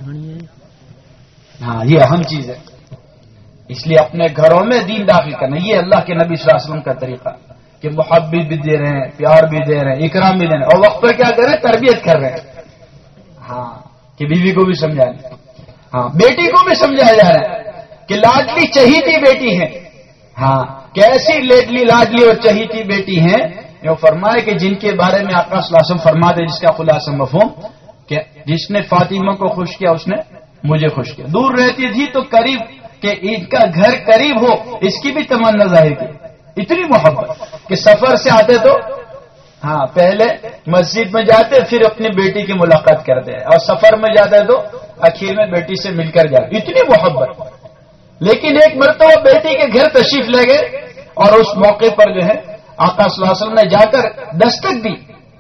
ہاں یہ اہم چیز ہے، اس لیے اپنے گھروں میں دین داخل کرنا، یہ اللہ کے نبی صلی اللہ علیہ وسلم کا طریقہ کہ محبت بھی دے رہے ہیں، پیار بھی دے رہے ہیں، اکرام بھی دے رہے ہیں، اور وقت پر کیا کر رہے ہیں، تربیت کر رہے ہیں، ہاں کہ بیوی کو بھی سمجھا رہے ہیں، ہاں بیٹی کو بھی سمجھایا جا رہا ہے کہ لاڈلی چہیتی بیٹی ہے، ہاں کیسی لیڈلی لاڈلی اور چہیتی بیٹی ہیں، یہ فرمائے کہ جن کے بارے میں آقا صلی اللہ علیہ وسلم فرماتے جس کا خلاصہ مفہوم کہ جس نے فاطمہ کو خوش کیا اس نے مجھے خوش کیا، دور رہتی تھی تو قریب کہ ان کا گھر قریب ہو اس کی بھی تمنا ظاہر کی، اتنی محبت کہ سفر سے آتے تو ہاں پہلے مسجد میں جاتے پھر اپنی بیٹی کی ملاقات کرتے ہیں، اور سفر میں جاتے تو اخیر میں بیٹی سے مل کر جاتے، اتنی محبت۔ لیکن ایک مرتبہ بیٹی کے گھر تشریف لے گئے اور اس موقع پر جو ہے آقا صلی اللہ علیہ وسلم نے جا کر دستک دی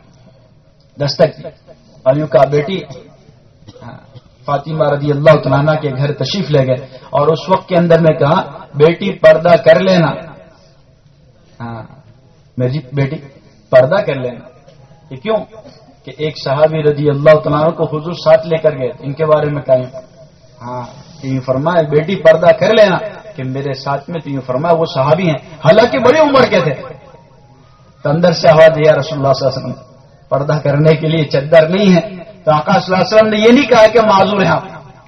دستک دی اور یوں کہا بیٹی، فاطمہ رضی اللہ تعالیٰ عنہ کے گھر تشریف لے گئے اور اس وقت کے اندر میں کہا بیٹی پردہ کر لینا، ہاں میری بیٹی پردہ کر لینا، یہ کیوں کہ ایک صحابی رضی اللہ تعالیٰ عنہ کو حضور ساتھ لے کر گئے، ان کے بارے میں کہیں ہاں تو یہ فرمایا بیٹی پردہ کر لینا کہ میرے ساتھ میں، تو یہ فرمایا وہ صحابی ہیں حالانکہ بڑی عمر کے تھے، تو اندر سے آواز دیا رسول اللہ صلی اللہ علیہ وسلم پردہ کرنے کے لیے چادر نہیں ہے، تو آقا صلی اللہ علیہ وسلم نے یہ نہیں کہا کہ معذور ہیں آپ،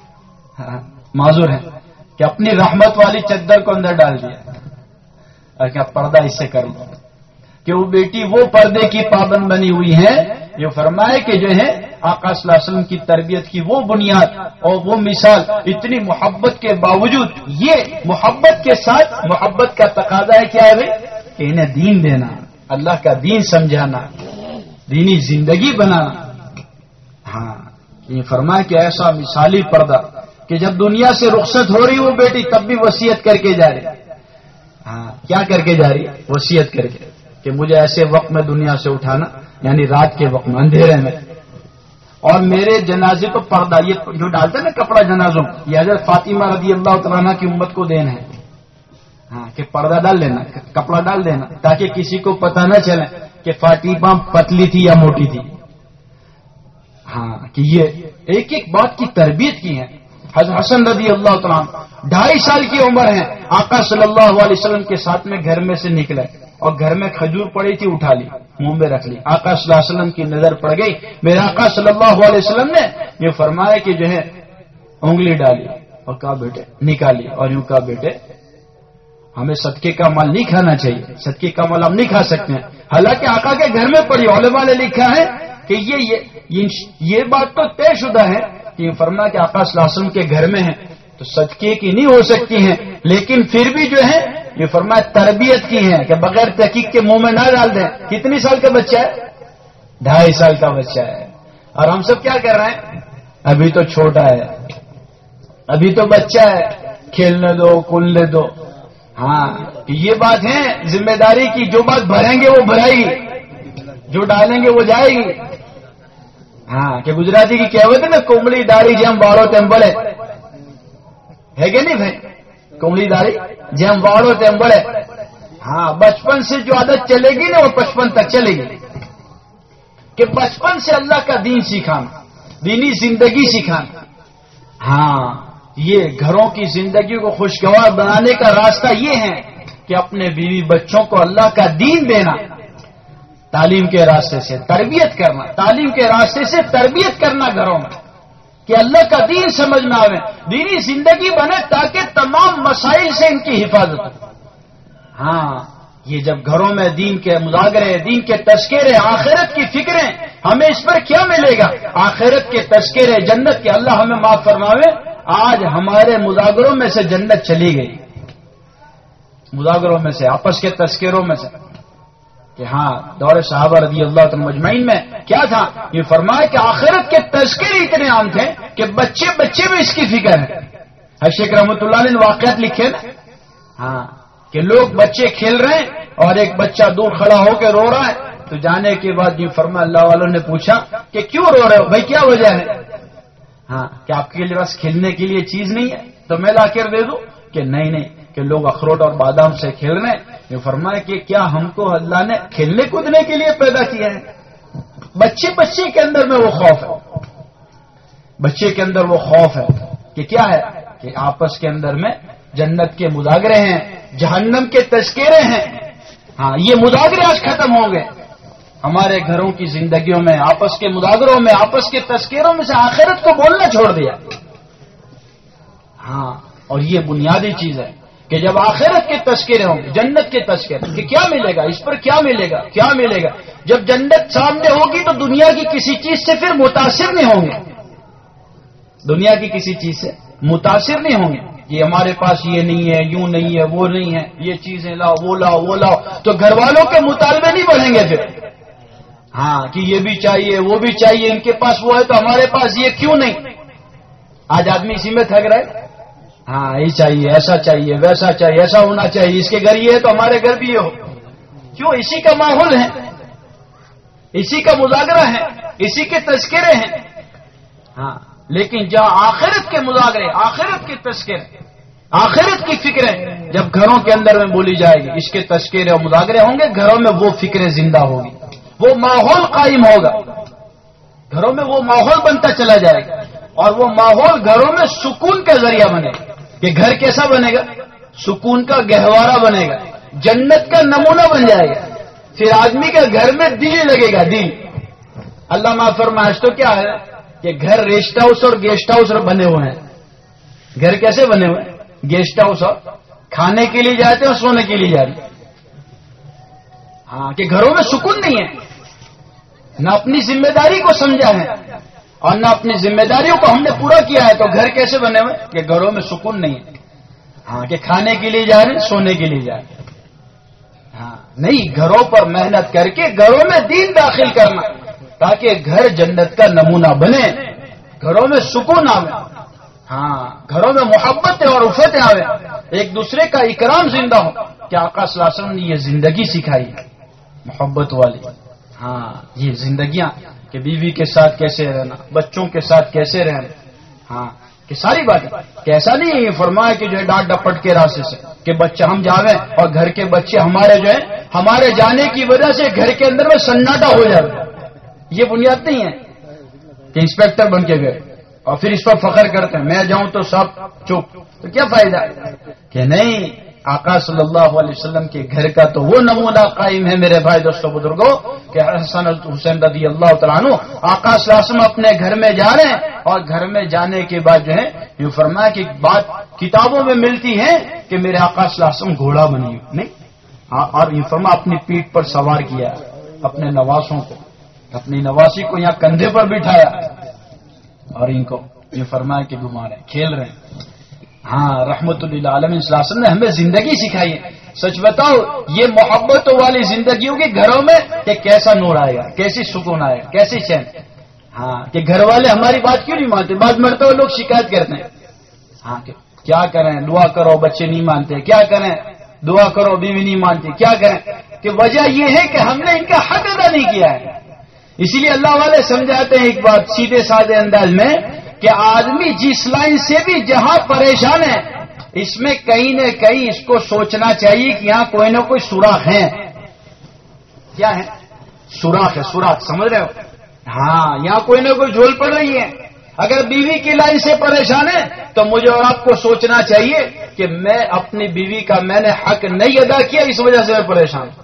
معذور ہیں کہ اپنی رحمت والی چادر کو اندر ڈال دیا اور کیا پردہ اس سے کر لو کہ وہ بیٹی وہ پردے کی پابند بنی ہوئی ہے، یہ فرمائے کہ جو ہے آقا صلی اللہ علیہ وسلم کی تربیت کی وہ بنیاد اور وہ مثال اتنی محبت کے باوجود، یہ محبت کے ساتھ محبت کا تقاضا ہے کیا ہے کہ انہیں دین دینا، اللہ کا دین سمجھانا، دینی زندگی بنانا، ہاں یہ فرمائے کہ ایسا مثالی پردہ کہ جب دنیا سے رخصت ہو رہی وہ بیٹی تب بھی وصیت کر کے جا رہی، ہاں کیا کر کے جا رہی ہے، وصیت کر کے کہ مجھے ایسے وقت میں دنیا سے اٹھانا، یعنی رات کے وقت میں اندھیرے میں، اور میرے جنازے پر پردہ، یہ جو ڈالتے ہیں نا کپڑا جنازوں، یہ حضرت فاطمہ رضی اللہ تعالیٰ عنہ کی امت کو دین ہے، ہاں کہ پردہ ڈال لینا، کپڑا ڈال دینا تاکہ کسی کو پتہ نہ چلے کہ فاطمہ پتلی تھی یا موٹی تھی، ہاں کہ یہ ایک ایک بات کی تربیت کی ہے۔ حضرت حسن رضی اللہ تعالیٰ ڈھائی سال کی عمر ہے، آقا صلی اللہ علیہ وسلم کے ساتھ میں گھر میں سے نکلے اور گھر میں کھجور پڑی تھی اٹھا لی، منہ میں رکھ لی، آقا صلی اللہ علیہ وسلم کی نظر پڑ گئی، میرے آقا صلی اللہ علیہ وسلم نے یہ فرمایا کہ جو ہے انگلی ڈالی اور کہا بیٹے نکالی، اور یوں کہا بیٹے ہمیں صدقے کا مال نہیں کھانا چاہیے، صدقے کا مال ہم نہیں کھا سکتے ہیں، حالانکہ آقا کے گھر میں پڑی، علماء نے لکھا ہے کہ یہ یہ, یہ بات تو طے شدہ ہے کہ یہ فرمایا کہ آقا صلی اللہ علیہ وسلم کے گھر میں ہے تو صدقے کی نہیں ہو سکتی ہیں، لیکن پھر بھی جو ہے یہ فرمایا تربیت کی ہے کہ بغیر تحقیق کے منہ میں نہ ڈال دیں۔ کتنی سال کا بچہ ہے؟ ڈھائی سال کا بچہ ہے، اور ہم سب کیا کر رہے ہیں، ابھی تو چھوٹا ہے، ابھی تو بچہ ہے، کھیلنے دو کولنے دو، ہاں یہ بات ہے ذمہ داری کی، جو بات بھریں گے وہ بھرائے گی، جو ڈالیں گے وہ جائے گی، ہاں کہ گجراتی کی کہوت ہے نا کومڑی داڑھی جم واڑو تم بڑے، ہے کہ نہیں بھائی، کومڑی داڑھی جم واڑو تم بڑے، ہاں بچپن سے جو عادت چلے گی نا وہ پچپن تک چلے گی، کہ بچپن سے اللہ کا دین سکھانا، دینی زندگی سکھانا، ہاں یہ گھروں کی زندگی کو خوشگوار بنانے کا راستہ یہ ہے کہ اپنے بیوی بچوں کو اللہ کا دین دینا، تعلیم کے راستے سے تربیت کرنا، تعلیم کے راستے سے تربیت کرنا گھروں میں کہ اللہ کا دین سمجھ میں آوے، دینی زندگی بنے تاکہ تمام مسائل سے ان کی حفاظت ہو۔ ہاں یہ جب گھروں میں دین کے مذاکرے، دین کے تذکرے، آخرت کی فکریں، ہمیں اس پر کیا ملے گا، آخرت کے تذکرے، جنت کے، اللہ ہمیں معاف فرماوے، آج ہمارے مذاکروں میں سے جنت چلی گئی، مذاکروں میں سے، آپس کے تذکروں میں سے، کہ ہاں دور صحابہ رضی اللہ تعالی مجمعین میں کیا تھا، یہ فرمایا کہ آخرت کے تذکرے اتنے عام تھے کہ بچے بچے میں اس کی فکر ہے، شیخ رحمت اللہ نے واقعات لکھے نا، ہاں کہ لوگ بچے کھیل رہے ہیں اور ایک بچہ دور کھڑا ہو کے رو رہا ہے، تو جانے کے بعد یہ فرما اللہ والوں نے پوچھا کہ کیوں رو رہے ہو بھائی، کیا وجہ ہے؟ ہاں کہ آپ کے پاس کھیلنے کے لیے چیز نہیں ہے تو میں لا کر دے دوں؟ کہ نہیں نہیں، کہ لوگ اخروٹ اور بادام سے کھیل رہے ہیں۔ یہ فرمایا کہ کیا ہم کو اللہ نے کھیلنے کودنے کے لیے پیدا کیا ہے؟ بچے بچے کے اندر میں وہ خوف ہے، بچے کے اندر وہ خوف ہے کہ کیا ہے کہ آپس کے اندر میں جنت کے مذاکرے ہیں، جہنم کے تذکرے ہیں۔ ہاں یہ مذاکرے آج ختم ہوں گے ہمارے گھروں کی زندگیوں میں، آپس کے مذاکروں میں، آپس کے تذکروں میں سے آخرت کو بولنا چھوڑ دیا۔ ہاں اور یہ بنیادی چیز ہے کہ جب آخرت کے تذکرے ہوں گے، جنت کے تذکرے کہ کیا ملے گا، اس پر کیا ملے گا، کیا ملے گا، جب جنت سامنے ہوگی تو دنیا کی کسی چیز سے پھر متاثر نہیں ہوں گے، دنیا کی کسی چیز سے متاثر نہیں ہوں گے۔ یہ ہمارے پاس یہ نہیں ہے، یوں نہیں ہے، وہ نہیں ہے، یہ چیزیں لاؤ، وہ لاؤ، وہ لاؤ، تو گھر والوں کے مطالبے نہیں بڑھیں گے پھر، ہاں کہ یہ بھی چاہیے، وہ بھی چاہیے، ان کے پاس وہ ہے تو ہمارے پاس یہ کیوں نہیں؟ آج آدمی اسی میں تھک رہا ہے، ہاں یہ چاہیے، ایسا چاہیے، ویسا چاہیے، ایسا ہونا چاہیے، اس کے گھر یہ ہے تو ہمارے گھر بھی یہ ہو۔ کیوں؟ اسی کا ماحول ہے، اسی کا مذاکرہ ہے، اسی کے تذکرے ہیں۔ ہاں لیکن جہاں آخرت کے مذاکرے، آخرت کے تذکرے، آخرت کی فکریں جب گھروں کے اندر میں بولی جائے گی، اس کے تذکرے اور مذاکرے ہوں گے، گھروں میں وہ فکریں زندہ ہوگی، وہ ماحول قائم ہوگا، گھروں میں وہ ماحول بنتا چلا جائے گا، اور وہ ماحول گھروں میں سکون کا ذریعہ بنے گا۔ کہ گھر کیسا بنے گا؟ سکون کا گہوارہ بنے گا، جنت کا نمونہ بن جائے گا، پھر آدمی کا گھر میں دل لگے گا، دل۔ اللہ معاف فرمائے تو کیا ہے کہ گھر ریسٹ ہاؤس اور گیسٹ ہاؤس بنے ہوئے ہیں۔ گھر کیسے بنے ہوئے ہیں؟ گیسٹ ہاؤس، اور کھانے کے لیے جاتے ہیں اور سونے کے لیے جاتے ہیں۔ ہاں کہ گھروں میں سکون نہیں ہے، نہ اپنی ذمہ داری کو سمجھا ہے اور نہ اپنی ذمہ داریوں کو ہم نے پورا کیا ہے، تو گھر کیسے بنے ہوئے کہ گھروں میں سکون نہیں ہے؟ ہاں کہ کھانے کے لیے جا رہے ہیں، سونے کے لیے جا رہے ہیں، ہاں نہیں، گھروں پر محنت کر کے گھروں میں دین داخل کرنا تاکہ گھر جنت کا نمونہ بنے، گھروں میں سکون آوے، ہاں گھروں میں محبت اور الفتیں آوے، ایک دوسرے کا اکرام زندہ ہو۔ کہ آقا صلی اللہ علیہ وسلم نے یہ زندگی سکھائی ہے محبت والی، ہاں یہ زندگیاں کہ بیوی کے ساتھ کیسے رہنا، بچوں کے ساتھ کیسے رہنا، ہاں کہ ساری باتیں کہ ایسا نہیں ہے فرمایا کہ جو ہے ڈانٹ ڈپٹ کے راستے سے کہ بچہ ہم جاویں اور گھر کے بچے ہمارے جو ہے ہمارے جانے کی وجہ سے گھر کے اندر میں سناٹا ہو جائے، یہ بنیاد نہیں ہے کہ انسپیکٹر بن کے گئے اور پھر اس پر فخر کرتے ہیں میں جاؤں تو سب چپ، تو کیا فائدہ کہ نہیں، آقا صلی اللہ علیہ وسلم کے گھر کا تو وہ نمونہ قائم ہے میرے بھائی دوستوں بزرگوں کہ حسن حسین رضی اللہ تعالیٰ عنہ آقا صلی اللہ علیہ وسلم اپنے گھر میں جا رہے ہیں اور گھر میں جانے کے بعد جو ہے یہ فرمایا کہ بات کتابوں میں ملتی ہے کہ میرے آقا صلی اللہ علیہ وسلم گھوڑا بنی نہیں، اور یہ فرما اپنی پیٹھ پر سوار کیا اپنے نواسوں کو، اپنی نواسی کو یہاں کندھے پر بٹھایا اور ان کو یہ فرمایا کہ بیمار ہیں، کھیل رہے ہیں۔ ہاں رحمت للعالمین صلی اللہ علیہ وسلم نے ہمیں زندگی سکھائی ہے۔ سچ بتاؤ یہ محبتوں والی زندگیوں کے گھروں میں کہ کیسا نور آئے گا، کیسی سکون آئے گا، کیسی چین۔ ہاں کہ گھر والے ہماری بات کیوں نہیں مانتے؟ بعض مرتبہ لوگ شکایت کرتے ہیں، ہاں کہ کیا کریں، دعا کرو بچے نہیں مانتے، کیا کریں دعا کرو بیوی نہیں مانتی، کیا کریں؟ کہ وجہ یہ ہے کہ ہم نے ان کا حق ادا نہیں کیا ہے۔ اسی لیے اللہ والے سمجھاتے ہیں ایک بات سیدھے سادے انداز میں کہ آدمی جس لائن سے بھی جہاں پریشان ہے اس میں کہیں نہ کہیں اس کو سوچنا چاہیے کہ یہاں کوئی نہ کوئی سوراخ ہے۔ کیا ہے؟ سوراخ ہے، سوراخ سمجھ رہے ہو؟ ہاں یہاں کوئی نہ کوئی جھول پڑ رہی ہے۔ اگر بیوی کی لائن سے پریشان ہے تو مجھے اور آپ کو سوچنا چاہیے کہ میں اپنی بیوی کا میں نے حق نہیں ادا کیا، اس وجہ سے میں پریشان ہوں۔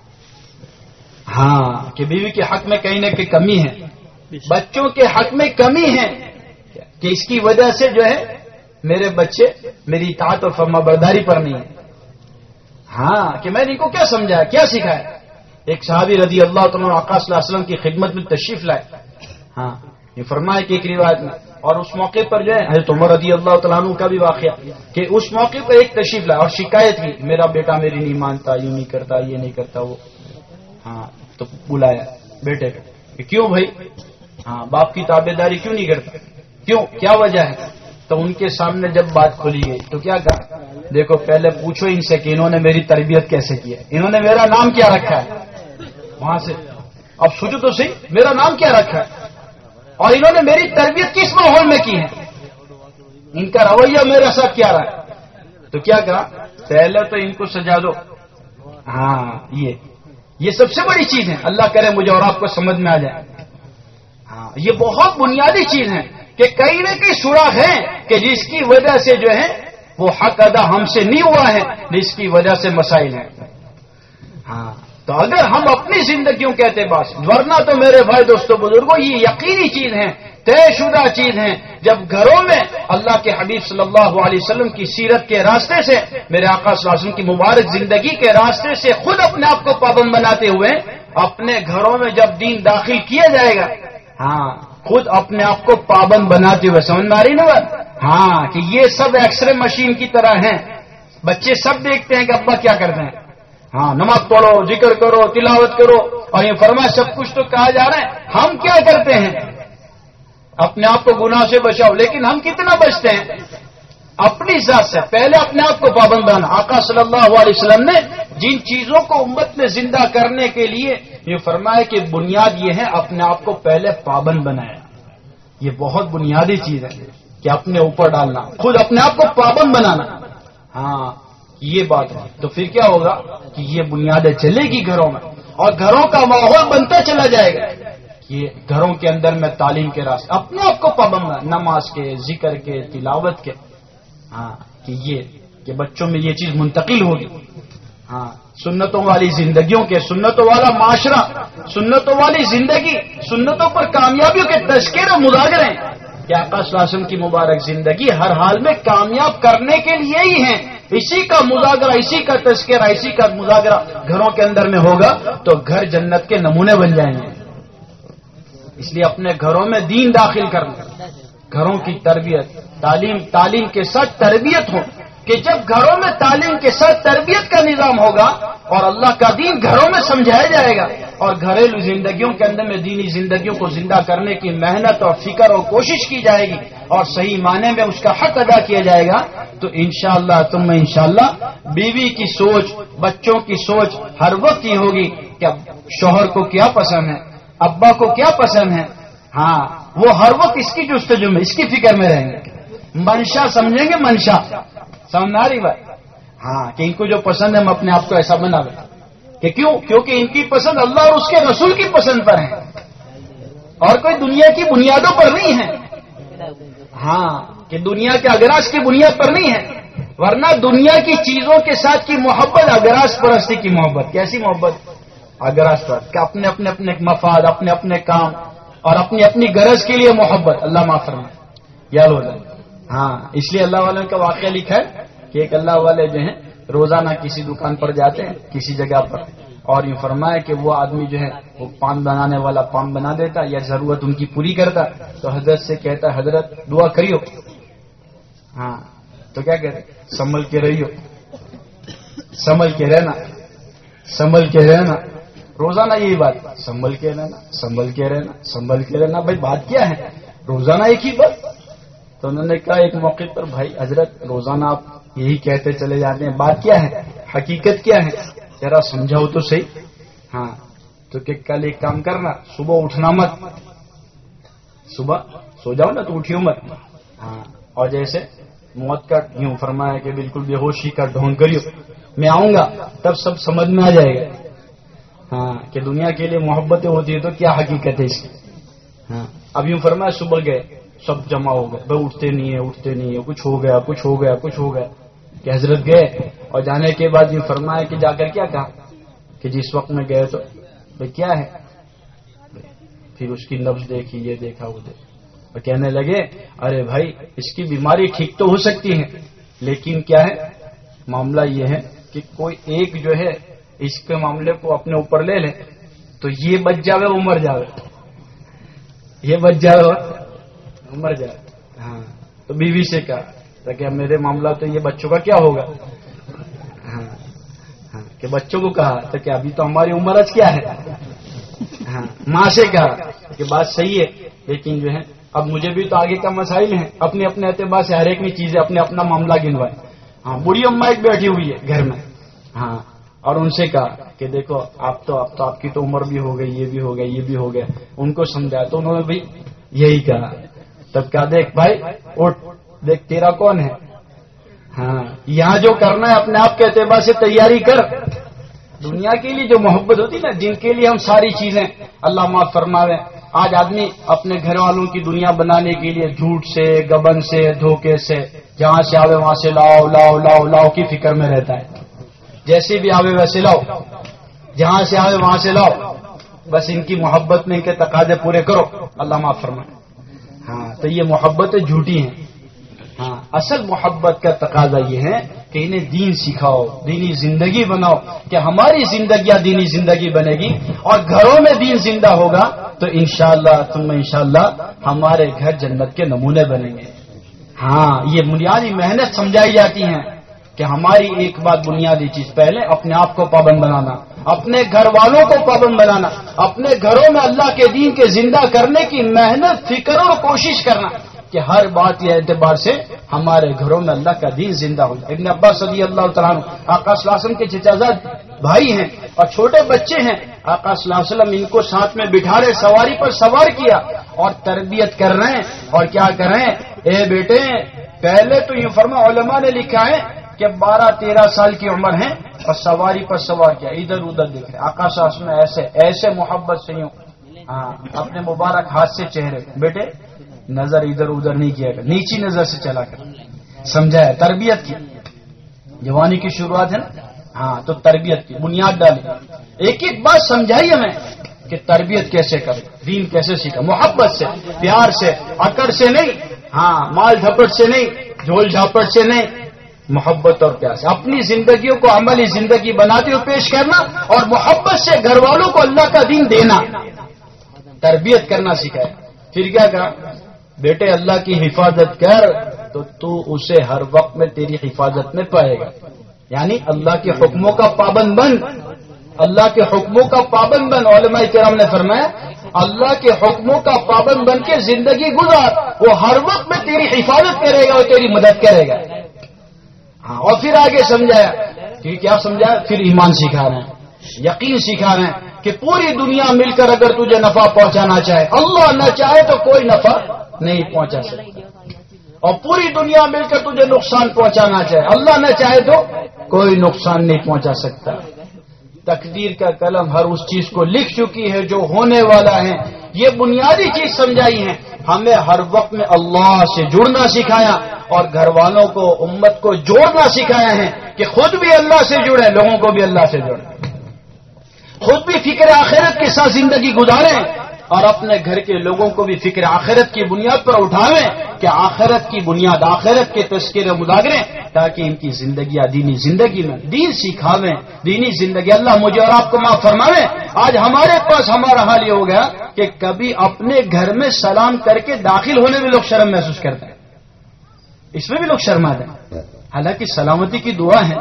ہاں کہ بیوی کے حق میں کہیں نہ کہیں کمی ہے، بچوں کے حق میں کمی ہے کہ اس کی وجہ سے جو ہے میرے بچے میری اطاعت اور فرما برداری پر نہیں ہے۔ ہاں کہ میں نے ان کو کیا سمجھایا، کیا سکھایا؟ ایک صحابی رضی اللہ تعالیٰ عنہ آقا صلی اللہ علیہ وسلم کی خدمت میں تشریف لائے، ہاں یہ فرمایا کہ ایک روایت میں، اور اس موقع پر جو ہے حضرت عمر رضی اللہ تعالیٰ عنہ کا بھی واقعہ کہ اس موقع پر ایک تشریف لائے اور شکایت کی میرا بیٹا میری نہیں مانتا، یوں نہیں کرتا، یہ نہیں کرتا وہ، ہاں تو بلایا بیٹے کہ کیوں بھائی، ہاں باپ کی تابع داری کیوں نہیں کرتا، کیوں، کیا وجہ ہے؟ تو تو ان کے سامنے جب بات کھلی گئی تو کیا کہا؟ دیکھو پہلے پوچھو ان سے کہ انہوں نے میری تربیت کیسے کی ہے، انہوں نے میرا نام کیا رکھا ہے وہاں سے، اب سوچو تو صحیح میرا نام کیا رکھا ہے اور انہوں نے میری تربیت کس ماحول میں کی ہے، ان کا رویہ میرے ساتھ کیا رہا ہے۔ تو کیا کہا؟ پہلے تو ان کو سجا دو۔ ہاں یہ یہ سب سے بڑی چیز ہے، اللہ کرے مجھے اور آپ کو سمجھ میں آ جائے۔ ہاں یہ بہت بنیادی چیز ہے کہ کہیں نہ کہیں سوراخ ہے کہ جس کی وجہ سے جو ہے وہ حق ادا ہم سے نہیں ہوا ہے، جس کی وجہ سے مسائل ہیں۔ ہاں تو اگر ہم اپنی زندگیوں کے اعتبار سے، ورنہ تو میرے بھائی دوستوں بزرگوں یہ یقینی چیز ہے، طے شدہ چیز ہے، جب گھروں میں اللہ کے حبیب صلی اللہ علیہ وسلم کی سیرت کے راستے سے، میرے آقا صلی اللہ علیہ وسلم کی مبارک زندگی کے راستے سے خود اپنے آپ کو پابند بناتے ہوئے اپنے گھروں میں جب دین داخل کیا جائے گا، ہاں خود اپنے آپ کو پابند بناتے ہوئے، سمجھ میں آ رہی نا بات؟ ہاں کہ یہ سب ایکس رے مشین کی طرح ہیں، بچے سب دیکھتے ہیں کہ ابا کیا کرتے ہیں، ہاں نماز پڑھو، ذکر کرو، تلاوت کرو، اور یہ فرمایا سب کچھ تو کہا جا رہا ہے، ہم کیا کرتے ہیں؟ اپنے آپ کو گناہ سے بچاؤ، لیکن ہم کتنا بچتے ہیں؟ اپنی ذات سے پہلے اپنے آپ کو پابند بنانا۔ آقا صلی اللہ علیہ وسلم نے جن چیزوں کو امت میں زندہ کرنے کے لیے یہ فرمایا کہ بنیاد یہ ہے اپنے آپ کو پہلے پابند بنایا، یہ بہت بنیادی چیز ہے کہ اپنے اوپر ڈالنا، خود اپنے آپ کو پابند بنانا۔ ہاں یہ بات ہے، تو پھر کیا ہوگا کہ یہ بنیادیں چلے گی گھروں میں، اور گھروں کا ماحول بنتا چلا جائے گا۔ یہ گھروں کے اندر میں تعلیم کے راستے اپنے آپ کو پابند بنا، نماز کے، ذکر کے، تلاوت کے، ہاں کہ یہ کہ بچوں میں یہ چیز منتقل ہوگی۔ ہاں سنتوں والی زندگیوں کے، سنتوں والا معاشرہ، سنتوں والی زندگی، سنتوں پر کامیابیوں کے تذکرے مذاکرے ہیں کہ آقا صلی اللہ علیہ وسلم کی مبارک زندگی ہر حال میں کامیاب کرنے کے لیے ہی ہے۔ اسی کا مذاکرہ، اسی کا تذکرہ، اسی کا مذاکرہ گھروں کے اندر میں ہوگا تو گھر جنت کے نمونے بن جائیں گے۔ اس لیے اپنے گھروں میں دین داخل کرنا، گھروں کی تربیت، تعلیم تعلیم کے ساتھ تربیت ہو، کہ جب گھروں میں تعلیم کے ساتھ تربیت کا نظام ہوگا اور اللہ کا دین گھروں میں سمجھایا جائے گا اور گھریلو زندگیوں کے اندر میں دینی زندگیوں کو زندہ کرنے کی محنت اور فکر اور کوشش کی جائے گی اور صحیح معنی میں اس کا حق ادا کیا جائے گا، تو انشاءاللہ تم میں انشاءاللہ بیوی کی سوچ، بچوں کی سوچ ہر وقت یہ ہوگی کہ شوہر کو کیا پسند ہے، ابا کو کیا پسند ہے، ہاں وہ ہر وقت اس کی جستجو میں، اس کی فکر میں رہیں گے۔ منشا سمجھیں گے، منشا سمجھ آ رہی بات؟ ہاں کہ ان کو جو پسند ہے ہم اپنے آپ کو ایسا بنا لیں کہ کیوں؟ کیونکہ ان کی پسند اللہ اور اس کے رسول کی پسند پر ہے اور کوئی دنیا کی بنیادوں پر نہیں ہے۔ ہاں کہ دنیا کے اگراس کی بنیاد پر نہیں ہے، ورنہ دنیا کی چیزوں کے ساتھ کی محبت اگراس پرستی کی محبت۔ کیسی محبت؟ اگراس پر کہ اپنے اپنے اپنے مفاد، اپنے اپنے کام اور اپنی اپنی غرض کے لیے محبت۔ اللہ معاف فرمائے، یاد ہو جائے۔ ہاں اس لیے اللہ والوں کا واقعہ لکھا ہے کہ ایک اللہ والے جو ہیں روزانہ کسی دکان پر جاتے ہیں کسی جگہ پر، اور یہ فرمایا کہ وہ آدمی جو ہے وہ پان بنانے والا پان بنا دیتا یا ضرورت ان کی پوری کرتا، تو حضرت سے کہتا حضرت دعا کریو، ہاں تو کیا کہتے سنبھل کے رہیو، سنبھل کے رہنا، سنبھل کے رہنا، روزانہ یہی بات، سنبھل کے رہنا، سنبھل کے رہنا، سنبھل کے رہنا۔ بھائی بات کیا ہے؟ روزانہ ایک ہی بات۔ تو انہوں نے کہا ایک موقع پر بھائی حضرت روزانہ آپ یہی کہتے چلے جاتے ہیں، بات کیا ہے، حقیقت کیا ہے، ذرا سمجھاؤ تو صحیح۔ ہاں تو کہ کل ایک کام کرنا، صبح اٹھنا مت، صبح سو جاؤ نا تو اٹھیو مت، ہاں اور جیسے موت کا یوں فرمایا کہ بالکل بے ہوشی کا ڈھونگ کریو، میں آؤں گا تب سب سمجھ میں آ جائے گا۔ ہاں کہ دنیا کے لیے محبتیں ہوتی ہے تو کیا حقیقت ہے اس کی۔ ہاں اب یوں فرمایا صبح گئے سب جمع ہو گئے، بھائی اٹھتے نہیں ہے اٹھتے نہیں ہے، کچھ ہو گیا کچھ ہو گیا کچھ ہو گیا، کہ حضرت گئے اور جانے کے بعد یہ فرمایا کہ جا کر کیا کہا کہ جس وقت میں گئے تو بھائی کیا ہے، پھر اس کی نبض دیکھی، یہ دیکھا وہ دیکھا، اور کہنے لگے ارے بھائی اس کی بیماری ٹھیک تو ہو سکتی ہے لیکن کیا ہے معاملہ یہ ہے کہ کوئی ایک جو ہے اس کے معاملے کو اپنے اوپر لے لے تو یہ بچ جاوے وہ مر جاوے، یہ بچ جاوے وہ مر جائے۔ ہاں تو بیوی سے کہا تو کیا میرے معاملہ تو یہ بچوں کا کیا ہوگا، ہاں ہاں کہ بچوں کو کہا تو کیا ابھی تو ہماری عمر کیا ہے، ہاں ماں سے کہا کہ بات صحیح ہے لیکن جو ہے اب مجھے بھی تو آگے کا مسائل ہیں، اپنے اپنے اعتبار سے ہر ایک نے چیزیں اپنے اپنا معاملہ گنوائے. ہاں بڑھی اما ایک بیٹھی ہوئی ہے گھر میں، ہاں، اور ان سے کہا کہ دیکھو آپ تو اب تو آپ کی تو عمر بھی ہو گئی، یہ بھی ہو گیا، یہ بھی ہو گیا. ان کو سمجھایا تو انہوں نے بھی یہی کہا. تب کہا دیکھ بھائی اٹھ، دیکھ تیرا کون ہے. ہاں یہاں جو کرنا ہے اپنے آپ کے اعتبار سے تیاری کر. دنیا کے لیے جو محبت ہوتی نا، جن کے لیے ہم ساری چیزیں، اللہ معاف فرماوے، آج آدمی اپنے گھر والوں کی دنیا بنانے کے لیے جھوٹ سے، گبن سے، دھوکے سے، جہاں سے آوے وہاں سے لاؤ لاؤ لاؤ لاؤ کی فکر میں رہتا ہے. جیسے بھی آوے ویسے لاؤ، جہاں سے آوے وہاں سے لاؤ، بس ان کی محبت میں ان کے تقاضے پورے کرو. اللہ معاف فرمائے. ہاں تو یہ محبتیں جھوٹی ہیں. ہاں اصل محبت کا تقاضا یہ ہے کہ انہیں دین سکھاؤ، دینی زندگی بناؤ، کہ ہماری زندگیاں دینی زندگی بنے گی اور گھروں میں دین زندہ ہوگا تو انشاءاللہ تم انشاءاللہ ہمارے گھر جنت کے نمونے بنیں گے. ہاں یہ بنیادی محنت سمجھائی جاتی ہیں کہ ہماری ایک بات بنیادی چیز، پہلے اپنے آپ کو پابند بنانا، اپنے گھر والوں کو پابند بنانا، اپنے گھروں میں اللہ کے دین کے زندہ کرنے کی محنت، فکر اور کوشش کرنا کہ ہر بات یہ اعتبار سے ہمارے گھروں میں اللہ کا دین زندہ ہو جائے. ابن عباس رضی اللہ تعالیٰ عنہ آقا صلی اللہ علیہ وسلم کے چچازاد بھائی ہیں اور چھوٹے بچے ہیں. آقا صلی اللہ علیہ وسلم ان کو ساتھ میں بٹھا رہے، سواری پر سوار کیا اور تربیت کر رہے ہیں. اور کیا کر رہے ہیں؟ اے بیٹے، پہلے تو یہ فرما علماء نے لکھا ہے کہ بارہ تیرہ سال کی عمر ہے اور سواری پر سوار کیا، ادھر ادھر دیکھ رہے. آقا صلی اللہ علیہ وسلم ایسے ایسے محبت سے یوں ہاں اپنے مبارک ہاتھ سے چہرے، بیٹے نظر ادھر ادھر نہیں کیا کر، نیچی نظر سے چلا کر. سمجھایا، تربیت کی. جوانی کی شروعات ہے نا، ہاں تو تربیت کی بنیاد ڈالی. ایک ایک بات سمجھائی ہمیں کہ تربیت کیسے کرے، دین کیسے سیکھا، محبت سے، پیار سے، اکڑ سے نہیں، ہاں مال جھپٹ سے نہیں، جھول جھاپٹ سے نہیں، محبت اور پیار سے اپنی زندگیوں کو عملی زندگی بناتے ہوئے پیش کرنا اور محبت سے گھر والوں کو اللہ کا دین دینا. تربیت کرنا سکھایا. پھر کیا کہا؟ بیٹے اللہ کی حفاظت کر تو تو اسے ہر وقت میں تیری حفاظت میں پائے گا. یعنی اللہ کے حکموں کا پابند بن، اللہ کے حکموں کا پابند بن. علماء کرام نے فرمایا اللہ کے حکموں کا پابند بن کے زندگی گزار، وہ ہر وقت میں تیری حفاظت کرے گا اور تیری مدد کرے گا. ہاں اور پھر آگے سمجھایا کہ کیا سمجھایا؟ پھر ایمان سکھا رہے ہیں، یقین سکھا رہے ہیں کہ پوری دنیا مل کر اگر تجھے نفع پہنچانا چاہے، اللہ نہ چاہے تو کوئی نفع نہیں پہنچا سکتا، اور پوری دنیا مل کر تجھے نقصان پہنچانا چاہے، اللہ نہ چاہے تو کوئی نقصان نہیں پہنچا سکتا. تقدیر کا قلم ہر اس چیز کو لکھ چکی ہے جو ہونے والا ہے. یہ بنیادی چیز سمجھائی ہے. ہمیں ہر وقت میں اللہ سے جڑنا سکھایا اور گھر والوں کو، امت کو جوڑنا سکھایا ہے کہ خود بھی اللہ سے جڑے، لوگوں کو بھی اللہ سے جوڑیں، خود بھی فکر آخرت کے ساتھ زندگی گزاریں اور اپنے گھر کے لوگوں کو بھی فکر آخرت کی بنیاد پر اٹھاویں کہ آخرت کی بنیاد، آخرت کے تذکرے مذاکرے، تاکہ ان کی زندگیاں دینی زندگی میں دین سکھاویں، دینی زندگی. اللہ مجھے اور آپ کو معاف فرماویں. آج ہمارے پاس ہمارا حال یہ ہو گیا کہ کبھی اپنے گھر میں سلام کر کے داخل ہونے میں لوگ شرم محسوس کرتے ہیں، اس میں بھی لوگ شرماتے ہیں. حالانکہ سلامتی کی دعا ہے،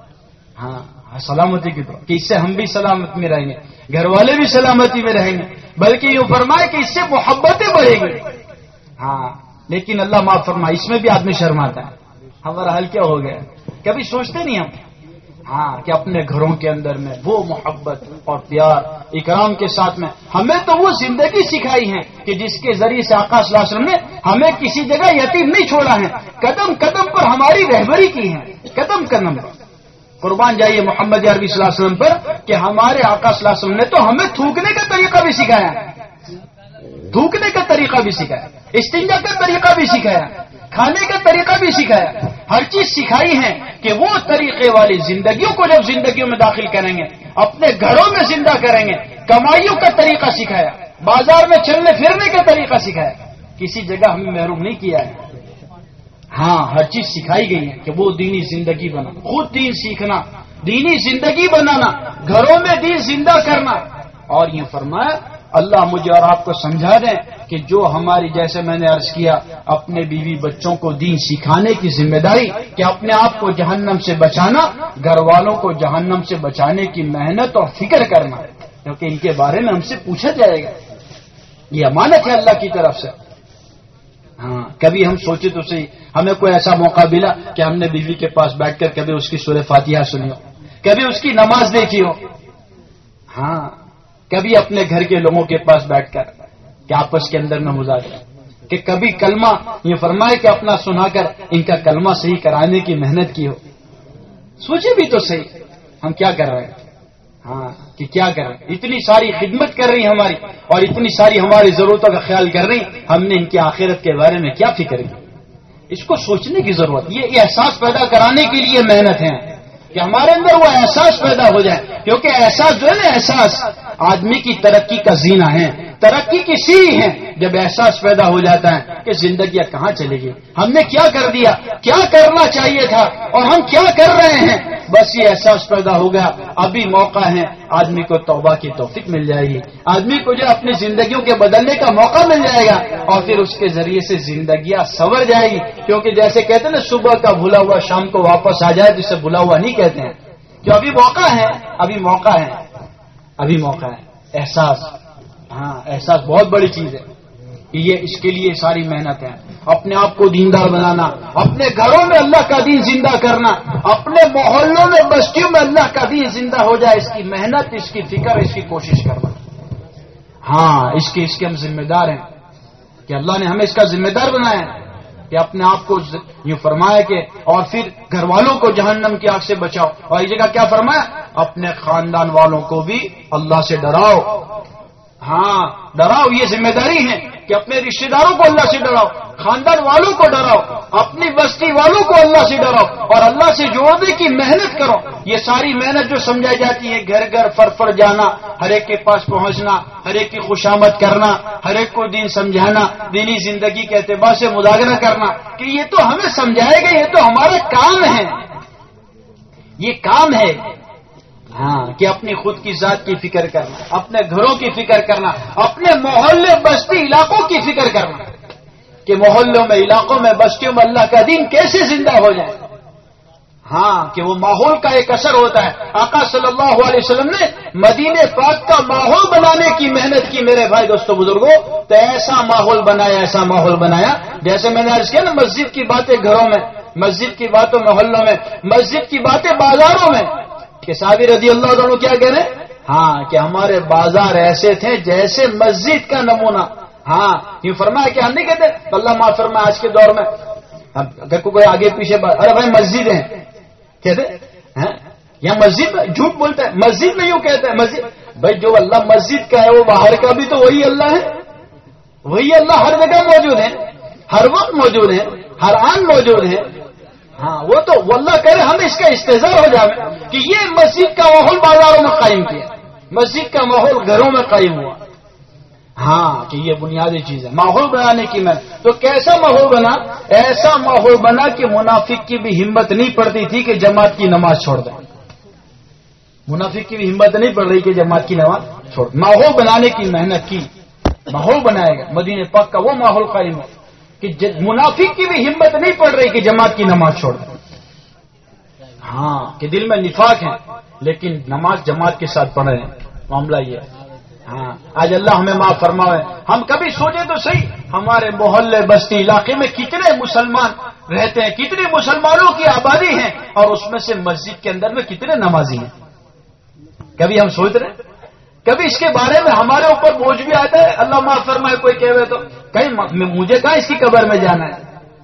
ہاں سلامتی کی دعا کہ اس سے ہم بھی سلامت میں رہیں گے، گھر والے بھی سلامتی میں رہیں گے، بلکہ یہ فرمائے کہ اس سے محبتیں بڑھیں گی. ہاں لیکن اللہ معاف فرمائے اس میں بھی آدمی شرماتا ہے. ہمارا حل کیا ہو گیا؟ کبھی سوچتے نہیں ہم ہاں کہ اپنے گھروں کے اندر میں وہ محبت اور پیار اکرام کے ساتھ میں ہمیں تو وہ زندگی سکھائی ہے کہ جس کے ذریعے سے آقا صلی اللہ علیہ وسلم نے ہمیں کسی جگہ یتیم نہیں چھوڑا ہے، قدم قدم پر ہماری رہبری کی ہے، قدم قدم پر. قربان جائیے محمد عربی صلی اللہ علیہ وسلم پر کہ ہمارے آقا صلی اللہ علیہ وسلم نے تو ہمیں تھوکنے کا طریقہ بھی سکھایا، تھوکنے کا طریقہ بھی سکھایا، استنجا کا طریقہ بھی سکھایا، کھانے کا طریقہ بھی سکھایا. ہر چیز سکھائی ہے کہ وہ طریقے والی زندگیوں کو جب زندگیوں میں داخل کریں گے، اپنے گھروں میں زندہ کریں گے. کمائیوں کا طریقہ سکھایا، بازار میں چلنے پھرنے کا طریقہ سکھایا، کسی جگہ ہمیں محروم نہیں کیا ہے. ہاں ہر چیز سکھائی گئی ہے کہ وہ دینی زندگی بنا، خود دین سیکھنا، دینی زندگی بنانا، گھروں میں دین زندہ کرنا. اور یہ فرمایا اللہ مجھے اور آپ کو سمجھا دیں کہ جو ہماری، جیسے میں نے عرض کیا، اپنے بیوی بچوں کو دین سکھانے کی ذمہ داری کہ اپنے آپ کو جہنم سے بچانا، گھر والوں کو جہنم سے بچانے کی محنت اور فکر کرنا، کیونکہ ان کے بارے میں ہم سے پوچھا جائے گا. یہ امانت ہے اللہ کی طرف سے. کبھی ہم سوچے تو صحیح، ہمیں کوئی ایسا موقع ملا کہ ہم نے بیوی کے پاس بیٹھ کر کبھی اس کی سورہ فاتحہ سنی ہو، کبھی اس کی نماز دیکھی ہو، ہاں کبھی اپنے گھر کے لوگوں کے پاس بیٹھ کر کہ آپس کے اندر میں مذاکرہ، کہ کبھی کلمہ یہ فرمائے کہ اپنا سنا کر ان کا کلمہ صحیح کرانے کی محنت کی ہو. سوچے بھی تو صحیح ہم کیا کر رہے ہیں، ہاں کہ کیا کر رہے ہیں. اتنی ساری خدمت کر رہی ہماری اور اتنی ساری ہماری ضرورتوں کا خیال کر رہی، ہم نے ان کی آخرت کے بارے میں کیا فکر کی. اس کو سوچنے کی ضرورت، یہ احساس پیدا کرانے کے لیے محنت ہے کہ ہمارے اندر وہ احساس پیدا ہو جائے، کیونکہ احساس جو ہے نا، احساس آدمی کی ترقی کا زینہ ہے، ترقی کی سیڑھی ہے. جب احساس پیدا ہو جاتا ہے کہ زندگی کہاں چلے گی، ہم نے کیا کر دیا، کیا کرنا چاہیے تھا اور ہم کیا کر رہے ہیں، بس یہ احساس پیدا ہو گیا. ابھی موقع ہے، آدمی کو توبہ کی توفیق مل جائے گی، آدمی کو جو اپنی زندگیوں کے بدلنے کا موقع مل جائے گا اور پھر اس کے ذریعے سے زندگیاں سنور جائے گی. کیونکہ جیسے کہتے ہیں نا، صبح کا بھولا ہوا شام کو واپس آ جائے، جسے بھولا ہوا نہیں کہتے ہیں. جو ابھی موقع ہے، ابھی موقع ہے، ابھی موقع ہے. احساس، ہاں احساس بہت بڑی چیز ہے. یہ اس کے لیے ساری محنت ہے. اپنے آپ کو دیندار بنانا، اپنے گھروں میں اللہ کا دین زندہ کرنا، اپنے محلوں میں بستیوں میں اللہ کا دین زندہ ہو جائے، اس کی محنت، اس کی فکر، اس کی کوشش کرنا. ہاں اس کے اس کے ہم ذمہ دار ہیں کہ اللہ نے ہمیں اس کا ذمہ دار بنایا ہے کہ اپنے آپ کو یوں فرمایا کہ اور پھر گھر والوں کو جہنم کی آگ سے بچاؤ. اور یہ جگہ کیا فرمایا، اپنے خاندان والوں کو بھی اللہ سے ڈراؤ. ہاں ڈراؤ، یہ ذمہ داری ہے کہ اپنے رشتہ داروں کو اللہ سے ڈراؤ، خاندان والوں کو ڈراؤ، اپنی بستی والوں کو اللہ سے ڈراؤ اور اللہ سے جوڑنے کی محنت کرو. یہ ساری محنت جو سمجھائی جاتی ہے، گھر گھر فر فر جانا، ہر ایک کے پاس پہنچنا، ہر ایک کی خوشامد کرنا، ہر ایک کو دین سمجھانا، دینی زندگی کے اعتبار سے مذاکرہ کرنا، کہ یہ تو ہمیں سمجھائے گا، یہ تو ہمارا کام ہے، یہ کام ہے. ہاں کہ اپنی خود کی ذات کی فکر کرنا، اپنے گھروں کی فکر کرنا، اپنے محلے بستی علاقوں کی فکر کرنا کہ محلوں میں، علاقوں میں، بستیوں میں اللہ کا دین کیسے زندہ ہو جائے. ہاں کہ وہ ماحول کا ایک اثر ہوتا ہے. آقا صلی اللہ علیہ وسلم نے مدینے پاک کا ماحول بنانے کی محنت کی میرے بھائی دوستو بزرگوں. تو ایسا ماحول بنایا، ایسا ماحول بنایا، جیسے میں نے عرض کیا نا، مسجد کی باتیں گھروں میں، مسجد کی باتیں محلوں میں، مسجد کی باتیں بازاروں میں. کہ صحابی رضی اللہ عنہ کیا کہہ رہے ہیں، ہاں کہ ہمارے بازار ایسے تھے جیسے مسجد کا نمونہ. ہاں یہ فرمایا کہ ہم نہیں کہتے اللہ معاف فرمائے آج کے دور میں اگر کوئی آگے پیچھے ارے بھائی مسجد ہے کہتے ہیں، یا مسجد میں جھوٹ بولتا ہے، مسجد میں یوں کہتا ہے مسجد. بھائی جو اللہ مسجد کا ہے وہ باہر کا بھی تو وہی اللہ ہے، وہی اللہ ہر جگہ موجود ہے، ہر وقت موجود ہے، ہر آن موجود ہے. ہاں وہ تو واللہ کرے ہمیں اس کا استحضار ہو جائے کہ یہ مسجد کا ماحول بازاروں میں قائم کیا، مسجد کا ماحول گھروں میں قائم ہوا. ہاں کہ یہ بنیادی چیز ہے ماحول بنانے کی. میں تو کیسا ماحول بنا، ایسا ماحول بنا کہ منافق کی بھی ہمت نہیں پڑتی تھی کہ جماعت کی نماز چھوڑ دیں. منافق کی بھی ہمت نہیں پڑ رہی کہ جماعت کی نماز چھوڑ. ماحول بنانے کی محنت کی، ماحول بنائے گا. مدینے پاک کا وہ ماحول قائم ہے کہ منافق کی بھی ہمت نہیں پڑ رہی کہ جماعت کی نماز چھوڑ دیں. ہاں کہ دل میں نفاق ہے لیکن نماز جماعت کے ساتھ پڑھ رہے ہیں. معاملہ یہ ہے. ہاں آج اللہ ہمیں معاف فرمائے. ہم کبھی سوچے تو صحیح، ہمارے محلے بستی علاقے میں کتنے مسلمان رہتے ہیں، کتنے مسلمانوں کی آبادی ہے اور اس میں سے مسجد کے اندر میں کتنے نمازی ہیں. کبھی ہم سوچ رہے ہیں، کبھی اس کے بارے میں ہمارے اوپر بوجھ بھی آتا ہے. اللہ معاف فرمائے کوئی کہے تو کہیں مجھے کہاں اس کی قبر میں جانا ہے،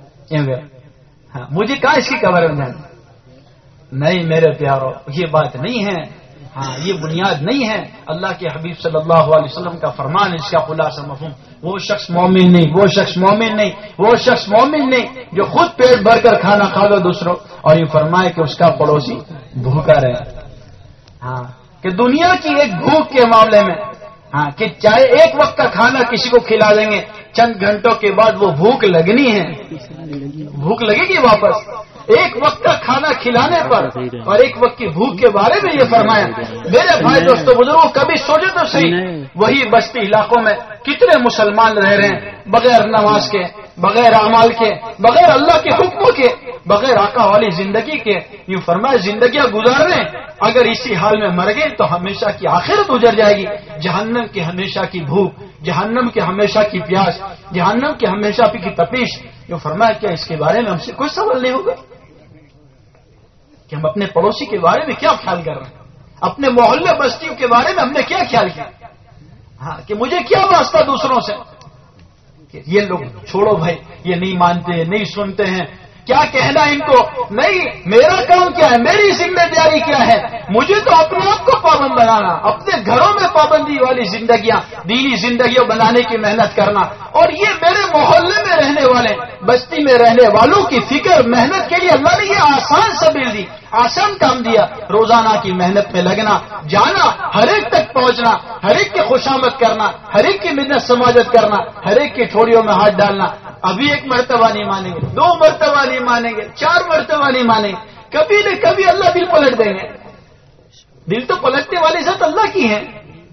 ہاں مجھے کہاں اس کی قبر میں جانا ہے. نہیں میرے پیارو، یہ بات نہیں ہے. ہاں یہ بنیاد نہیں ہے. اللہ کے حبیب صلی اللہ علیہ وسلم کا فرمان ہے، اس کا خلاصہ مفہوم، وہ شخص مومن نہیں، وہ شخص مومن نہیں، وہ شخص مومن نہیں جو خود پیٹ بھر کر کھانا کھا لو دوسروں اور یہ فرمائے کہ اس کا پڑوسی بھوکا رہے. ہاں کہ دنیا کی ایک بھوک کے معاملے میں، ہاں کہ چاہے ایک وقت کا کھانا کسی کو کھلا دیں گے، چند گھنٹوں کے بعد وہ بھوک لگنی ہے، بھوک لگے گی واپس. ایک وقت کا کھانا کھلانے پر اور ایک وقت کی بھوک کے بارے میں یہ فرمایا. میرے بھائی دوستو بزرگوں، کبھی سوچے تو صحیح، وہی بستی علاقوں میں کتنے مسلمان رہ رہے ہیں بغیر نماز کے، بغیر اعمال کے، بغیر اللہ کے حکموں کے، بغیر آقا والی زندگی کے. یوں فرمایا زندگیاں گزار رہے ہیں، اگر اسی حال میں مر گئے تو ہمیشہ کی آخرت گزر جائے گی. جہنم کی ہمیشہ کی بھوک، جہنم کے ہمیشہ کی پیاس، جہنم کے ہمیشہ کی تپیش جو فرمایا کیا اس کے بارے میں ہم سے کوئی سوال نہیں ہوگا کہ ہم اپنے پڑوسی کے بارے میں کیا خیال کر رہے ہیں، اپنے محلے بستیوں کے بارے میں ہم نے کیا خیال کیا، ہاں کہ مجھے کیا واسطہ دوسروں سے، کہ یہ لوگ چھوڑو بھائی، یہ نہیں مانتے، نہیں سنتے ہیں، کیا کہنا ان کو، نہیں میرا کام کیا ہے، میری ذمہ داری کیا ہے، مجھے تو اپنے آپ کو پابند بنانا، اپنے گھروں میں پابندی والی زندگیاں، دینی زندگیوں بنانے کی محنت کرنا، اور یہ میرے محلے میں رہنے والے، بستی میں رہنے والوں کی فکر محنت کے لیے اللہ نے یہ آسان سبیل دی، آسان کام دیا، روزانہ کی محنت میں لگنا، جانا، ہر ایک تک پہنچنا، ہر ایک کی خوشامد کرنا، ہر ایک کی منت سماجت کرنا، ہر ایک کی ٹھوڑیوں میں ہاتھ ڈالنا، ابھی ایک مرتبہ نہیں مانیں گے، دو مرتبہ نہیں مانیں گے، چار مرتبہ نہیں مانیں گے، کبھی نہ کبھی اللہ دل پلٹ دیں گے، دل تو پلٹنے والی ذات اللہ کی ہے،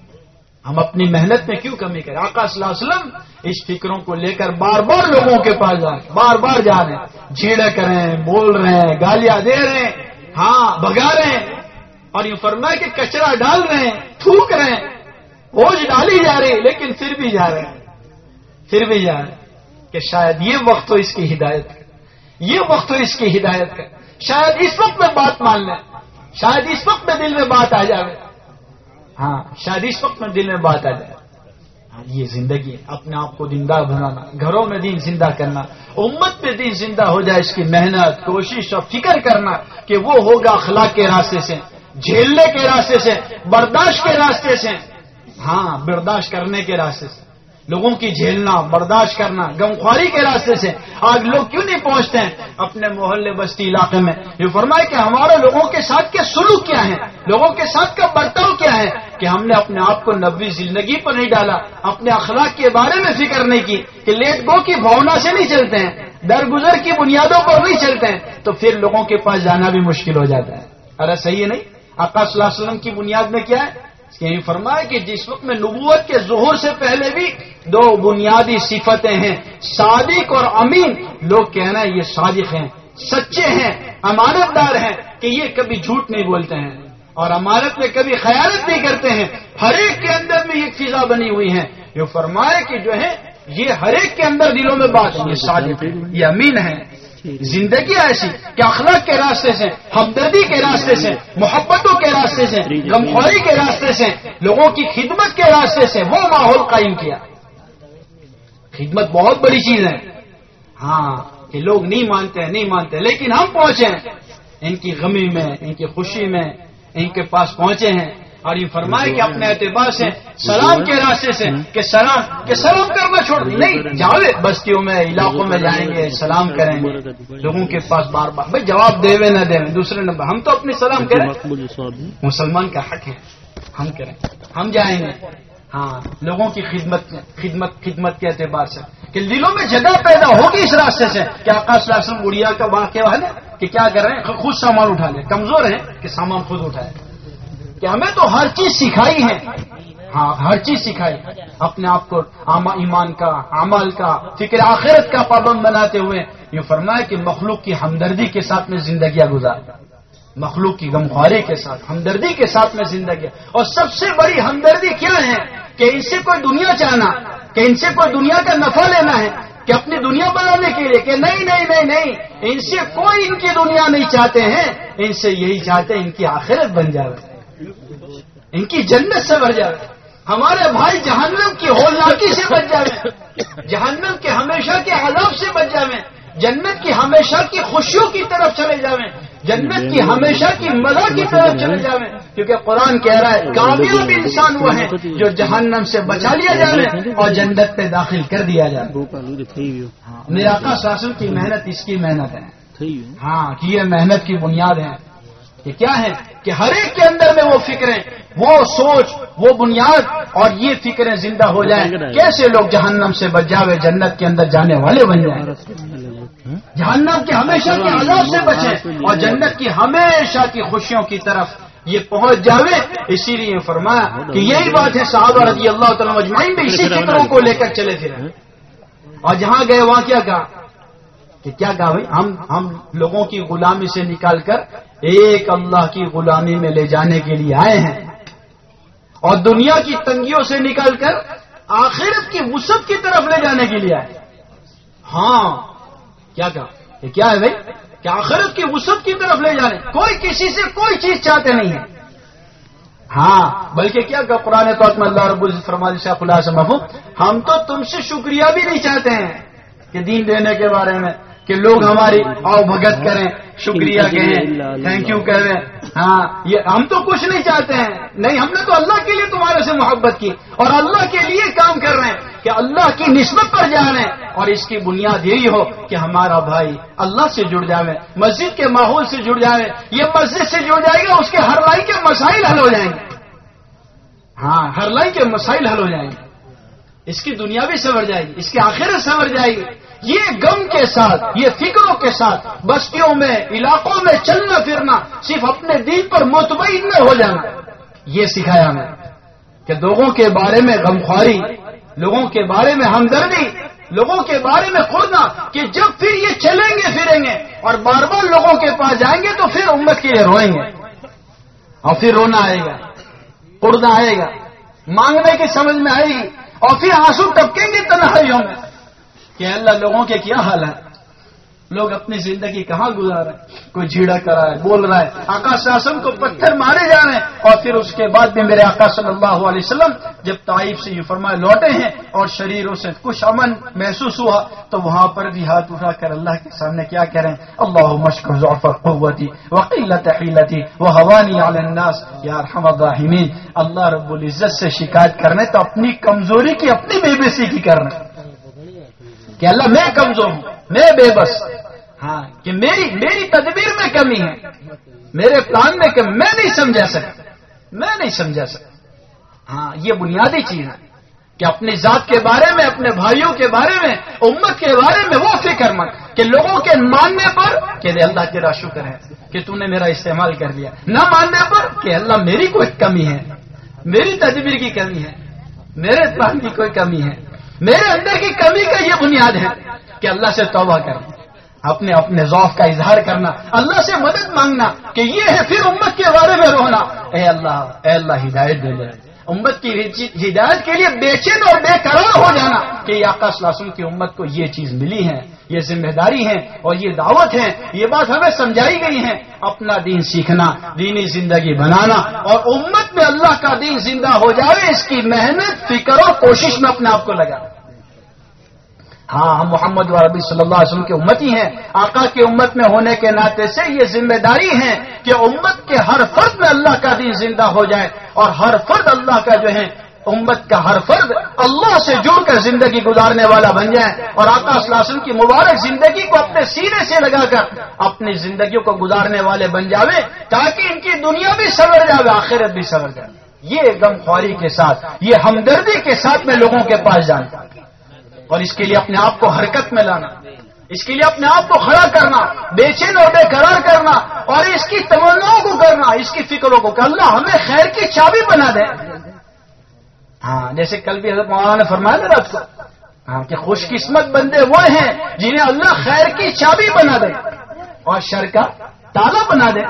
ہم اپنی محنت میں کیوں کمی کریں؟ آقا صلی اللہ علیہ وسلم اس فکروں کو لے کر بار بار لوگوں کے پاس جا رہے ہیں، بار بار جا رہے ہیں، جھیڑک رہے ہیں، بول رہے ہیں، گالیاں دے رہے ہیں، ہاں بھگا رہے ہیں، اور یہ فرمایا کہ کچرا ڈال رہے ہیں، تھوک رہے ہیں، بوجھ ڈالی جا رہی ہے، لیکن پھر بھی جا رہے ہیں، پھر بھی جا رہے ہیں، کہ شاید یہ وقت تو اس کی ہدایت کا، یہ وقت تو اس کی ہدایت کا، شاید اس وقت میں بات مان لیں، شاید اس وقت میں دل میں بات آ جائے، ہاں شاید اس وقت میں دل میں بات آ جائے، ہاں یہ زندگی ہے، اپنے آپ کو دیندار بنانا، گھروں میں دین زندہ کرنا، امت میں دین زندہ ہو جائے، اس کی محنت، کوشش اور فکر کرنا کہ وہ ہوگا اخلاق کے راستے سے، جھیلنے کے راستے سے، برداشت کے راستے سے، ہاں برداشت کرنے کے راستے سے، لوگوں کی جھیلنا، برداشت کرنا، غمخواری کے راستے سے۔ آج لوگ کیوں نہیں پہنچتے ہیں اپنے محلے بستی علاقے میں؟ یہ فرمائے کہ ہمارے لوگوں کے ساتھ کے سلوک کیا ہے، لوگوں کے ساتھ کا برتاؤ کیا ہے، کہ ہم نے اپنے آپ کو نبوی زندگی پر نہیں ڈالا، اپنے اخلاق کے بارے میں فکر نہیں کی، کہ لیٹ گو کی بھاونا سے نہیں چلتے ہیں، درگزر کی بنیادوں پر نہیں چلتے ہیں، تو پھر لوگوں کے پاس جانا بھی مشکل ہو جاتا ہے۔ ارے صحیح ہے نہیں؟ آقا صلی اللہ علیہ وسلم کی بنیاد میں کیا ہے؟ یہی فرمایا کہ جس وقت میں نبوت کے ظہور سے پہلے بھی دو بنیادی صفتیں ہیں، صادق اور امین۔ لوگ کہنا ہے یہ صادق ہیں، سچے ہیں، امانت دار ہیں، کہ یہ کبھی جھوٹ نہیں بولتے ہیں اور امانت میں کبھی خیانت نہیں کرتے ہیں، ہر ایک کے اندر میں یہ فضا بنی ہوئی ہے۔ یہ فرمایا کہ جو ہے یہ ہر ایک کے اندر دلوں میں بات ہے، یہ صادق ہے، یہ امین ہے۔ زندگی ایسی کہ اخلاق کے راستے سے، ہمدردی کے راستے سے، محبتوں کے راستے سے، غمخواری کے راستے سے، لوگوں کی خدمت کے راستے سے وہ ماحول قائم کیا۔ خدمت بہت بڑی چیز ہے، ہاں کہ لوگ نہیں مانتے ہیں، نہیں مانتے، لیکن ہم پہنچے ہیں ان کی غمی میں، ان کی خوشی میں، ان کے پاس پہنچے ہیں، اور یہ فرمائے کہ اپنے اعتبار سے سلام کے راستے سے، کہ سلام کہ سلام کرنا چھوڑ دیں، نہیں جاوے بستیوں میں، علاقوں میں جائیں گے، سلام کریں گے لوگوں کے پاس بار بار، بھائی جواب دے وے نہ دے دوسرے نمبر، ہم تو اپنی سلام کریں، مسلمان کا حق ہے ہم کریں، ہم جائیں گے، ہاں لوگوں کی خدمت خدمت خدمت کے اعتبار سے، کہ دلوں میں جگہ پیدا ہوگی اس راستے سے۔ کہ آقا صلی اللہ علیہ وسلم گڑیا کا واقعہ ہے کہ کیا کر رہے ہیں، خود سامان اٹھا لیں، کمزور ہیں کہ سامان خود اٹھائے، کہ ہمیں تو ہر چیز سکھائی ہے، ہاں ہر چیز سکھائی، اپنے آپ کو ایمان کا، عمل کا، فکر آخرت کا پابند بناتے ہوئے یہ فرمایا کہ مخلوق کی ہمدردی کے ساتھ میں زندگیاں گزار، مخلوق کی غمخواری کے ساتھ، ہمدردی کے ساتھ میں زندگی، اور سب سے بڑی ہمدردی کیا ہے کہ ان سے کوئی دنیا چاہنا، کہ ان سے کوئی دنیا کا نفع لینا ہے، کہ اپنی دنیا بنانے کے لیے، کہ نہیں نہیں نہیں نہیں، ان سے کوئی ان کی دنیا نہیں چاہتے ہیں، ان سے یہی چاہتے ہیں ان کی آخرت بن جائے، ان کی جنت سے بھر جائے، ہمارے بھائی جہنم کی ہولناکی سے بچ جائے، جہنم کے ہمیشہ کے عذاب سے بچ جائیں، جنت کی ہمیشہ کی خوشیوں کی طرف چلے جائیں، جنت کی ہمیشہ کی مزہ کی طرف چلے جائیں، کیونکہ قرآن کہہ رہا ہے کامیاب انسان وہ ہے جو جہنم سے بچا لیا جائے اور جنت میں داخل کر دیا جائے۔ میرے آقا صلی اللہ علیہ وسلم کی محنت اس کی محنت ہے، ہاں کہ یہ محنت کی بنیاد ہے، کہ کیا ہے کہ ہر ایک کے اندر میں وہ فکریں، وہ سوچ، وہ بنیاد اور یہ فکریں زندہ ہو جائیں، کیسے لوگ جہنم سے بچ جاوے، جنت کے اندر جانے والے بن جائیں، جہنم کے ہمیشہ کے عذاب سے بچیں اور جنت کی ہمیشہ کی خوشیوں کی طرف یہ پہنچ جاوے۔ اسی لیے فرمایا کہ یہی بات ہے، صحابہ رضی اللہ تعالی اجمعین بھی اسی فکروں کو لے کر چلے تھے، اور جہاں گئے وہاں کیا کہا کہ کیا کہا بھائی ہم ہم لوگوں کی غلامی سے نکال کر ایک اللہ کی غلامی میں لے جانے کے لیے آئے ہیں، اور دنیا کی تنگیوں سے نکال کر آخرت کی وسعت کی طرف لے جانے کے لیے آئے۔ ہاں کیا کہا کہ کیا ہے بھائی کہ آخرت کی وسعت کی طرف لے جانے, کوئی کسی سے کوئی چیز چاہتے نہیں ہے. ہاں بلکہ کیا کہا قرآن پاک میں اللہ رب العزت فرماتے ہیں خلاصہ مفہوم, ہم تو تم سے شکریہ بھی نہیں چاہتے ہیں کہ دین دینے کے بارے میں کہ لوگ ہماری آؤ بھگت کریں, شکریہ کہیں, تھینک یو کہیں. ہاں یہ ہم تو کچھ نہیں چاہتے ہیں, نہیں ہم نے تو اللہ کے لیے تمہارے سے محبت کی اور اللہ کے لیے کام کر رہے ہیں کہ اللہ کی نسبت پر جا رہے ہیں, اور اس کی بنیاد یہی ہو کہ ہمارا بھائی اللہ سے جڑ جائے, مسجد کے ماحول سے جڑ جائے. یہ مسجد سے جڑ جائے گا, اس کے ہر لائی کے مسائل حل ہو جائیں گے. ہاں ہر لائی کے مسائل حل ہو جائیں گے, اس کی دنیا بھی سنور جائے گی, اس کی آخرت سنور جائے گی. یہ غم کے ساتھ, یہ فکروں کے ساتھ بستیوں میں علاقوں میں چلنا پھرنا, صرف اپنے دین پر مطمئن نہ ہو جانا, یہ سکھایا ہمیں کہ لوگوں کے بارے میں غمخواری, لوگوں کے بارے میں ہمدردی, لوگوں کے بارے میں کھڑنا کہ جب پھر یہ چلیں گے پھریں گے اور بار بار لوگوں کے پاس جائیں گے تو پھر امت کے لیے روئیں گے, اور پھر رونا آئے گا, کڑنا آئے گا, مانگنے کی سمجھ میں آئے گی, اور پھر آنسو ٹپکیں گے تنہائیوں میں کہ اللہ لوگوں کے کیا حال ہے, لوگ اپنی زندگی کہاں گزار رہے ہیں, کوئی جھیڑک کر رہا ہے, بول رہا ہے, آقا صلی اللہ علیہ وسلم کو پتھر مارے جا رہے ہیں. اور پھر اس کے بعد بھی میرے آقا صلی اللہ علیہ وسلم جب طائف سے یہ فرمائے لوٹے ہیں اور شریروں سے کچھ امن محسوس ہوا تو وہاں پر بھی ہاتھ اٹھا کر اللہ کے سامنے کیا کہہ رہے ہیں, اللہم اشکر ضعف قوتی وقلت حیلتی وہوانی علی الناس یا ارحم الراحمین. اللہ رب العزت سے شکایت کرنے تو اپنی کمزوری کی, اپنی بے بسی کی کرنا کہ اللہ میں کمزور ہوں, میں بے بس, ہاں کہ میری میری تدبیر میں کمی ہے, میرے پلان میں کمی, میں نہیں سمجھا سکتا, میں نہیں سمجھا سکتا. ہاں یہ بنیادی چیز ہے کہ اپنی ذات کے بارے میں, اپنے بھائیوں کے بارے میں, امت کے بارے میں وہ فکر مند کہ لوگوں کے ماننے پر کہ اللہ تیرا شکر ہے کہ تو نے میرا استعمال کر لیا, نہ ماننے پر کہ اللہ میری کوئی کمی ہے, میری تدبیر کی کمی ہے, میرے پلان کی کوئی کمی ہے, میرے اندر کی کمی کا یہ بنیاد ہے کہ اللہ سے توبہ کرنا, اپنے اپنے ضعف کا اظہار کرنا, اللہ سے مدد مانگنا کہ یہ ہے, پھر امت کے بارے میں رونا, اے اللہ اے اللہ ہدایت دے دے, امت کی ہدایت کے لیے بے چین اور بے قرار ہو جانا کہ یہ آقا صلی اللہ علیہ وسلم کی امت کو یہ چیز ملی ہے, یہ ذمہ داری ہے اور یہ دعوت ہے, یہ بات ہمیں سمجھائی گئی ہے. اپنا دین سیکھنا, دینی زندگی بنانا اور امت میں اللہ کا دین زندہ ہو جائے, اس کی محنت فکر اور کوشش میں اپنے آپ کو لگا. ہاں ہم محمد و عربی صلی اللہ علیہ وسلم کی امتی ہیں, آقا کی امت میں ہونے کے ناطے سے یہ ذمہ داری ہے کہ امت کے ہر فرد میں اللہ کا دین زندہ ہو جائے اور ہر فرد اللہ کا جو ہے, امت کا ہر فرد اللہ سے جڑ کر زندگی گزارنے والا بن جائے اور آقا صلی اللہ علیہ وسلم کی مبارک زندگی کو اپنے سینے سے لگا کر اپنی زندگیوں کو گزارنے والے بن جاوے, تاکہ ان کی دنیا بھی سنور جائے, آخرت بھی سنور جائے. یہ غمخواری کے ساتھ, یہ ہمدردی کے ساتھ میں لوگوں کے پاس جانا اور اس کے لیے اپنے آپ کو حرکت میں لانا, اس کے لیے اپنے آپ کو کھڑا کرنا, بے چین اور بے قرار کرنا اور اس کی تمناؤں کو کرنا, اس کی فکروں کو کہ اللہ ہمیں خیر کی چابی بنا دے. ہاں جیسے کل بھی حضرت مولانا نے فرمایا نا رات کو, ہاں کہ خوش قسمت بندے وہ ہیں جنہیں اللہ خیر کی چابی بنا دے اور شر کا تالا بنا دے.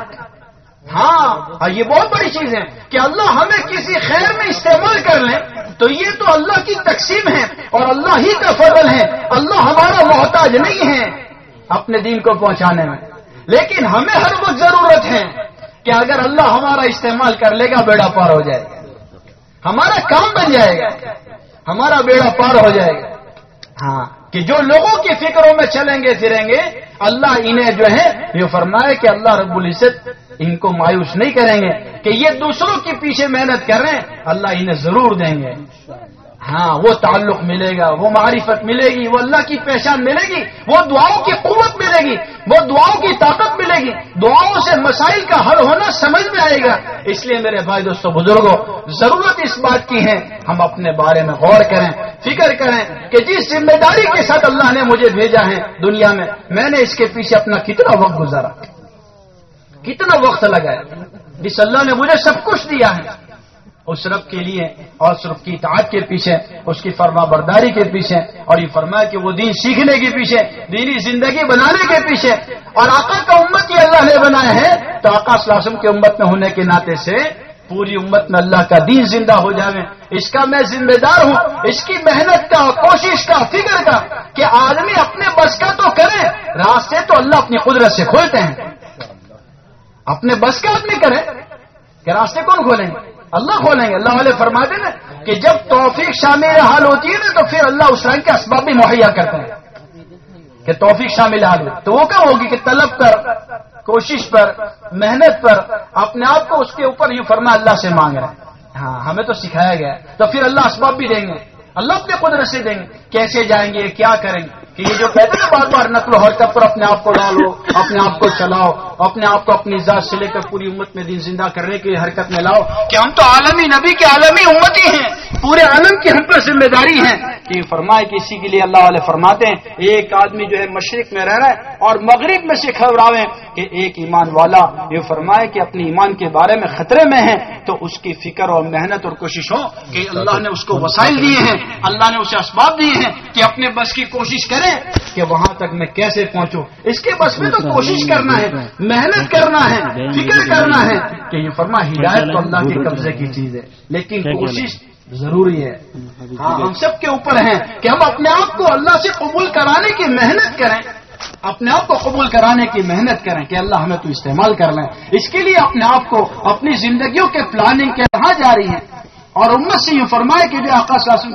ہاں یہ بہت بڑی چیز ہے کہ اللہ ہمیں کسی خیر میں استعمال کر لیں تو یہ تو اللہ کی تقسیم ہے اور اللہ ہی کا فضل ہے. اللہ ہمارا محتاج نہیں ہے اپنے دین کو پہنچانے میں, لیکن ہمیں ہر وقت ضرورت ہے کہ اگر اللہ ہمارا استعمال کر لے گا بیڑا پار ہو جائے گا, ہمارا کام بن جائے گا, ہمارا بیڑا پار ہو جائے گا. ہاں کہ جو لوگوں کی فکروں میں چلیں گے پھریں گے, اللہ انہیں جو ہے یہ فرمائے کہ اللہ رب العزت ان کو مایوس نہیں کریں گے کہ یہ دوسروں کے پیچھے محنت کر رہے ہیں, اللہ انہیں ضرور دیں گے. ہاں وہ تعلق ملے گا, وہ معرفت ملے گی, وہ اللہ کی پہچان ملے گی, وہ دعاؤں کی قوت ملے گی, وہ دعاؤں کی طاقت ملے گی, دعاؤں سے مسائل کا حل ہونا سمجھ میں آئے گا. اس لیے میرے بھائی دوستوں بزرگوں, ضرورت اس بات کی ہے ہم اپنے بارے میں غور کریں, فکر کریں کہ جس ذمہ داری کے ساتھ اللہ نے مجھے بھیجا ہے دنیا میں, میں نے اس کے پیچھے اپنا کتنا وقت گزارا, کتنا وقت لگایا. جس اللہ نے مجھے سب کچھ دیا ہے اس رب کے لیے اور صرف کی اطاعت کے پیچھے, اس کی فرما برداری کے پیچھے, اور یہ فرمایا کہ وہ دین سیکھنے کے پیچھے, دینی زندگی بنانے کے پیچھے. اور آقا کا امت ہی اللہ نے بنایا ہے تو آقا صلی اللہ علیہ وسلم کی امت میں ہونے کے ناطے سے پوری امت میں اللہ کا دین زندہ ہو جائے، اس کا میں ذمہ دار ہوں، اس کی محنت کا، کوشش کا، فکر کا، کہ آدمی اپنے بس کا تو کرے، راستے تو اللہ اپنی قدرت سے کھولتے ہیں۔ اپنے بس کا آدمی کرے کہ راستے کون کھولیں گے؟ اللہ کھولیں گے۔ اللہ والے فرماتے ہیں کہ جب توفیق شامل حال ہوتی ہے نا تو پھر اللہ اس رنگ کے اسباب بھی مہیا کرتے ہیں کہ توفیق شامل حال ہو، تو وہ کب ہوگی کہ طلب پر، کوشش پر، محنت پر، اپنے آپ کو اس کے اوپر یوں فرما اللہ سے مانگ رہے ہیں۔ ہاں ہمیں تو سکھایا گیا ہے، تو پھر اللہ اسباب بھی دیں گے، اللہ اپنے قدرت سے دیں گے، کیسے جائیں گے، کیا کریں گے، کہ یہ جو کہتے ہیں بار بار نقل و حرکت پر اپنے آپ کو ڈالو، اپنے آپ کو چلاؤ، اپنے آپ کو اپنی ذات سے لے کر پوری امت میں دین زندہ کرنے کی حرکت میں لاؤ، کہ ہم تو عالمی نبی کے عالمی امتی ہیں، پورے عالم کی ہم پر ذمہ داری ہے۔ کہ فرمائے کہ اسی کے لیے اللہ والے فرماتے ہیں ایک آدمی جو ہے مشرق میں رہ رہا ہے اور مغرب میں سے خبر آوے کہ ایک ایمان والا یہ فرمائے کہ اپنے ایمان کے بارے میں خطرے میں ہے، تو اس کی فکر اور محنت اور کوشش ہو کہ اللہ نے اس کو وسائل دیے ہیں، اللہ نے اسے اسباب دیے ہیں کہ اپنے بس کی کوشش کرے کہ وہاں تک میں کیسے پہنچوں۔ اس کے بس میں تو کوشش کرنا ہے، محنت کرنا ہے، فکر کرنا ہے کہ یہ فرما ہدایت تو اللہ کے قبضے کی چیز ہے، لیکن کوشش ضروری ہے۔ ہاں ہم سب کے اوپر ہیں کہ ہم اپنے آپ کو اللہ سے قبول کرانے کی محنت کریں، اپنے آپ کو قبول کرانے کی محنت کریں کہ اللہ ہمیں تو استعمال کر لیں۔ اس کے لیے اپنے آپ کو، اپنی زندگیوں کے پلاننگ کے کہاں جاری ہے، اور امت سے یوں فرمائے کہ جو آقا صلی اللہ علیہ وسلم